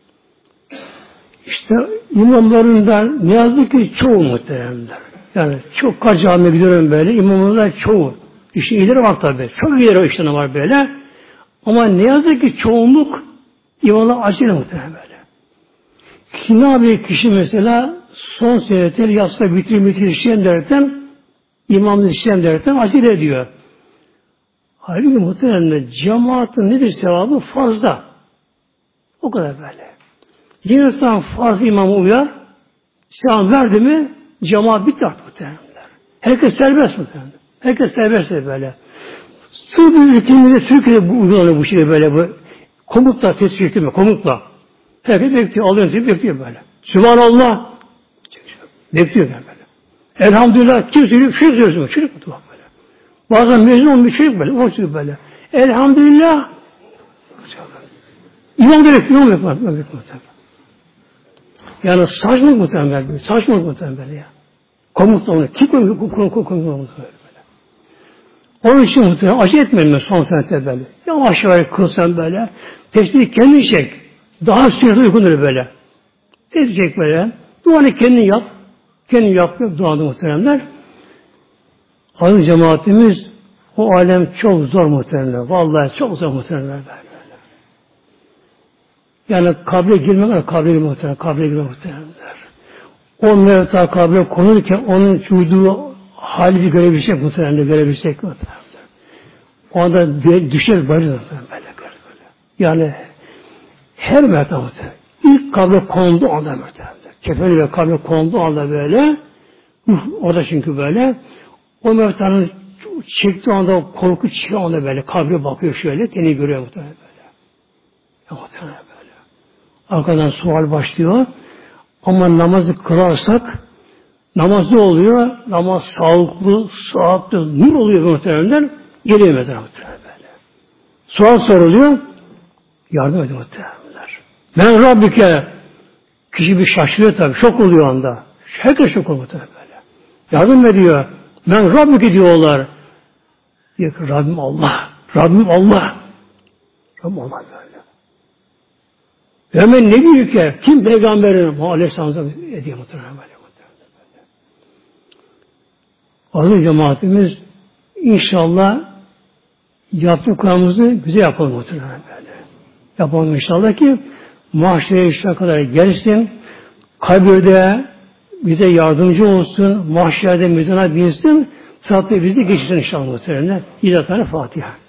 İşte imamlarından ne yazık ki çoğu muhteremler. Yani çok kaç camiye gidiyorum böyle, imamlardan çoğu. İşte iyileri var tabi. Çok iyileri işlerine var böyle. Ama ne yazık ki çoğunluk imamlar acele muhterem böyle. Ki ne yapıyor kişi mesela son senetleri yapsa bitir bitir işleyen derken imamlı işleyen derken acele ediyor. Halbuki muhteremler cemaatin nedir sevabı? Fazla. O kadar böyle. Bir insan farz imamı uyar, selam verdi mi, cemaat bitti artık muhtemelen. Herkes serbest muhtemelen. Herkes serbest böyle. Sığ bir ülkemizde, Türkiye'de bu uygulanıyor bu şey böyle, bu komutla tesbih ettirme, komutla. Herkes bekliyor, alıyor, bekliyor böyle. Sübhanallah, bekliyor böyle. Elhamdülillah, kim söylüyor, şey söylüyor, çocuk mu böyle. Bazen mezun olmuş çocuk böyle, o çocuk böyle. Elhamdülillah, İmam direkt, imam yapar, imam yapar. Yani saçmalık muhtemelen, saçmalık muhtemelen ya. Komutla onu, kim koyuyor, komutla komutla böyle. Onun için muhtemelen acı etmeyin ben son saatte böyle. Yavaş yavaş kılsan böyle, tesbihi kendin çek. Daha sürekli uygundur böyle. Tesbih çek böyle, duanı kendin yap. Kendin yap, yap duanı muhteremler. Aziz cemaatimiz, o alem çok zor muhteremler. Vallahi çok zor muhteremler böyle. Yani kabre girmek var, kabre girmek muhtemelen, kabre girmek muhtemelenler. O mevta kabre konulurken onun vücudu hali bir görebilecek muhtemelen, görebilecek muhtemelen. O anda düşer böyle böyle böyle. Yani her mevta muhtemelen. İlk kabre konulduğu anda muhtemelen. Kefeni ve kabre konulduğu anda böyle, uh, orada çünkü böyle, o mevtanın çektiği anda, korku çıkıyor anda böyle, kabre bakıyor şöyle, kendini görüyor muhtemelen böyle. Ya muhtemelen. Arkadan sual başlıyor. Ama namazı kılarsak namaz ne oluyor? Namaz sağlıklı, sıhhatli, nur oluyor muhtemelen. Geliyor mesela muhtemelen böyle. Sual soruluyor. Yardım ediyor muhtemelenler. Ben Rabbike kişi bir şaşırıyor tabii. Şok oluyor anda. Herkes şok oluyor muhtemelen böyle. Yardım ediyor. Ben Rabbike diyorlar. Diyor ki Rabbim Allah. Rabbim Allah. Rabbim Allah böyle. Hemen ne büyük ya? Kim peygamberin? Aleyhisselam ediyor muhtemelen böyle. Aziz cemaatimiz inşallah yaptıklarımızı güzel yapalım muhtemelen böyle. Yapalım inşallah ki mahşere işine kadar gelsin. Kabirde bize yardımcı olsun. Mahşerde mizana binsin. Sıratla bizi geçirsin inşallah muhtemelen. İlahi Fatiha.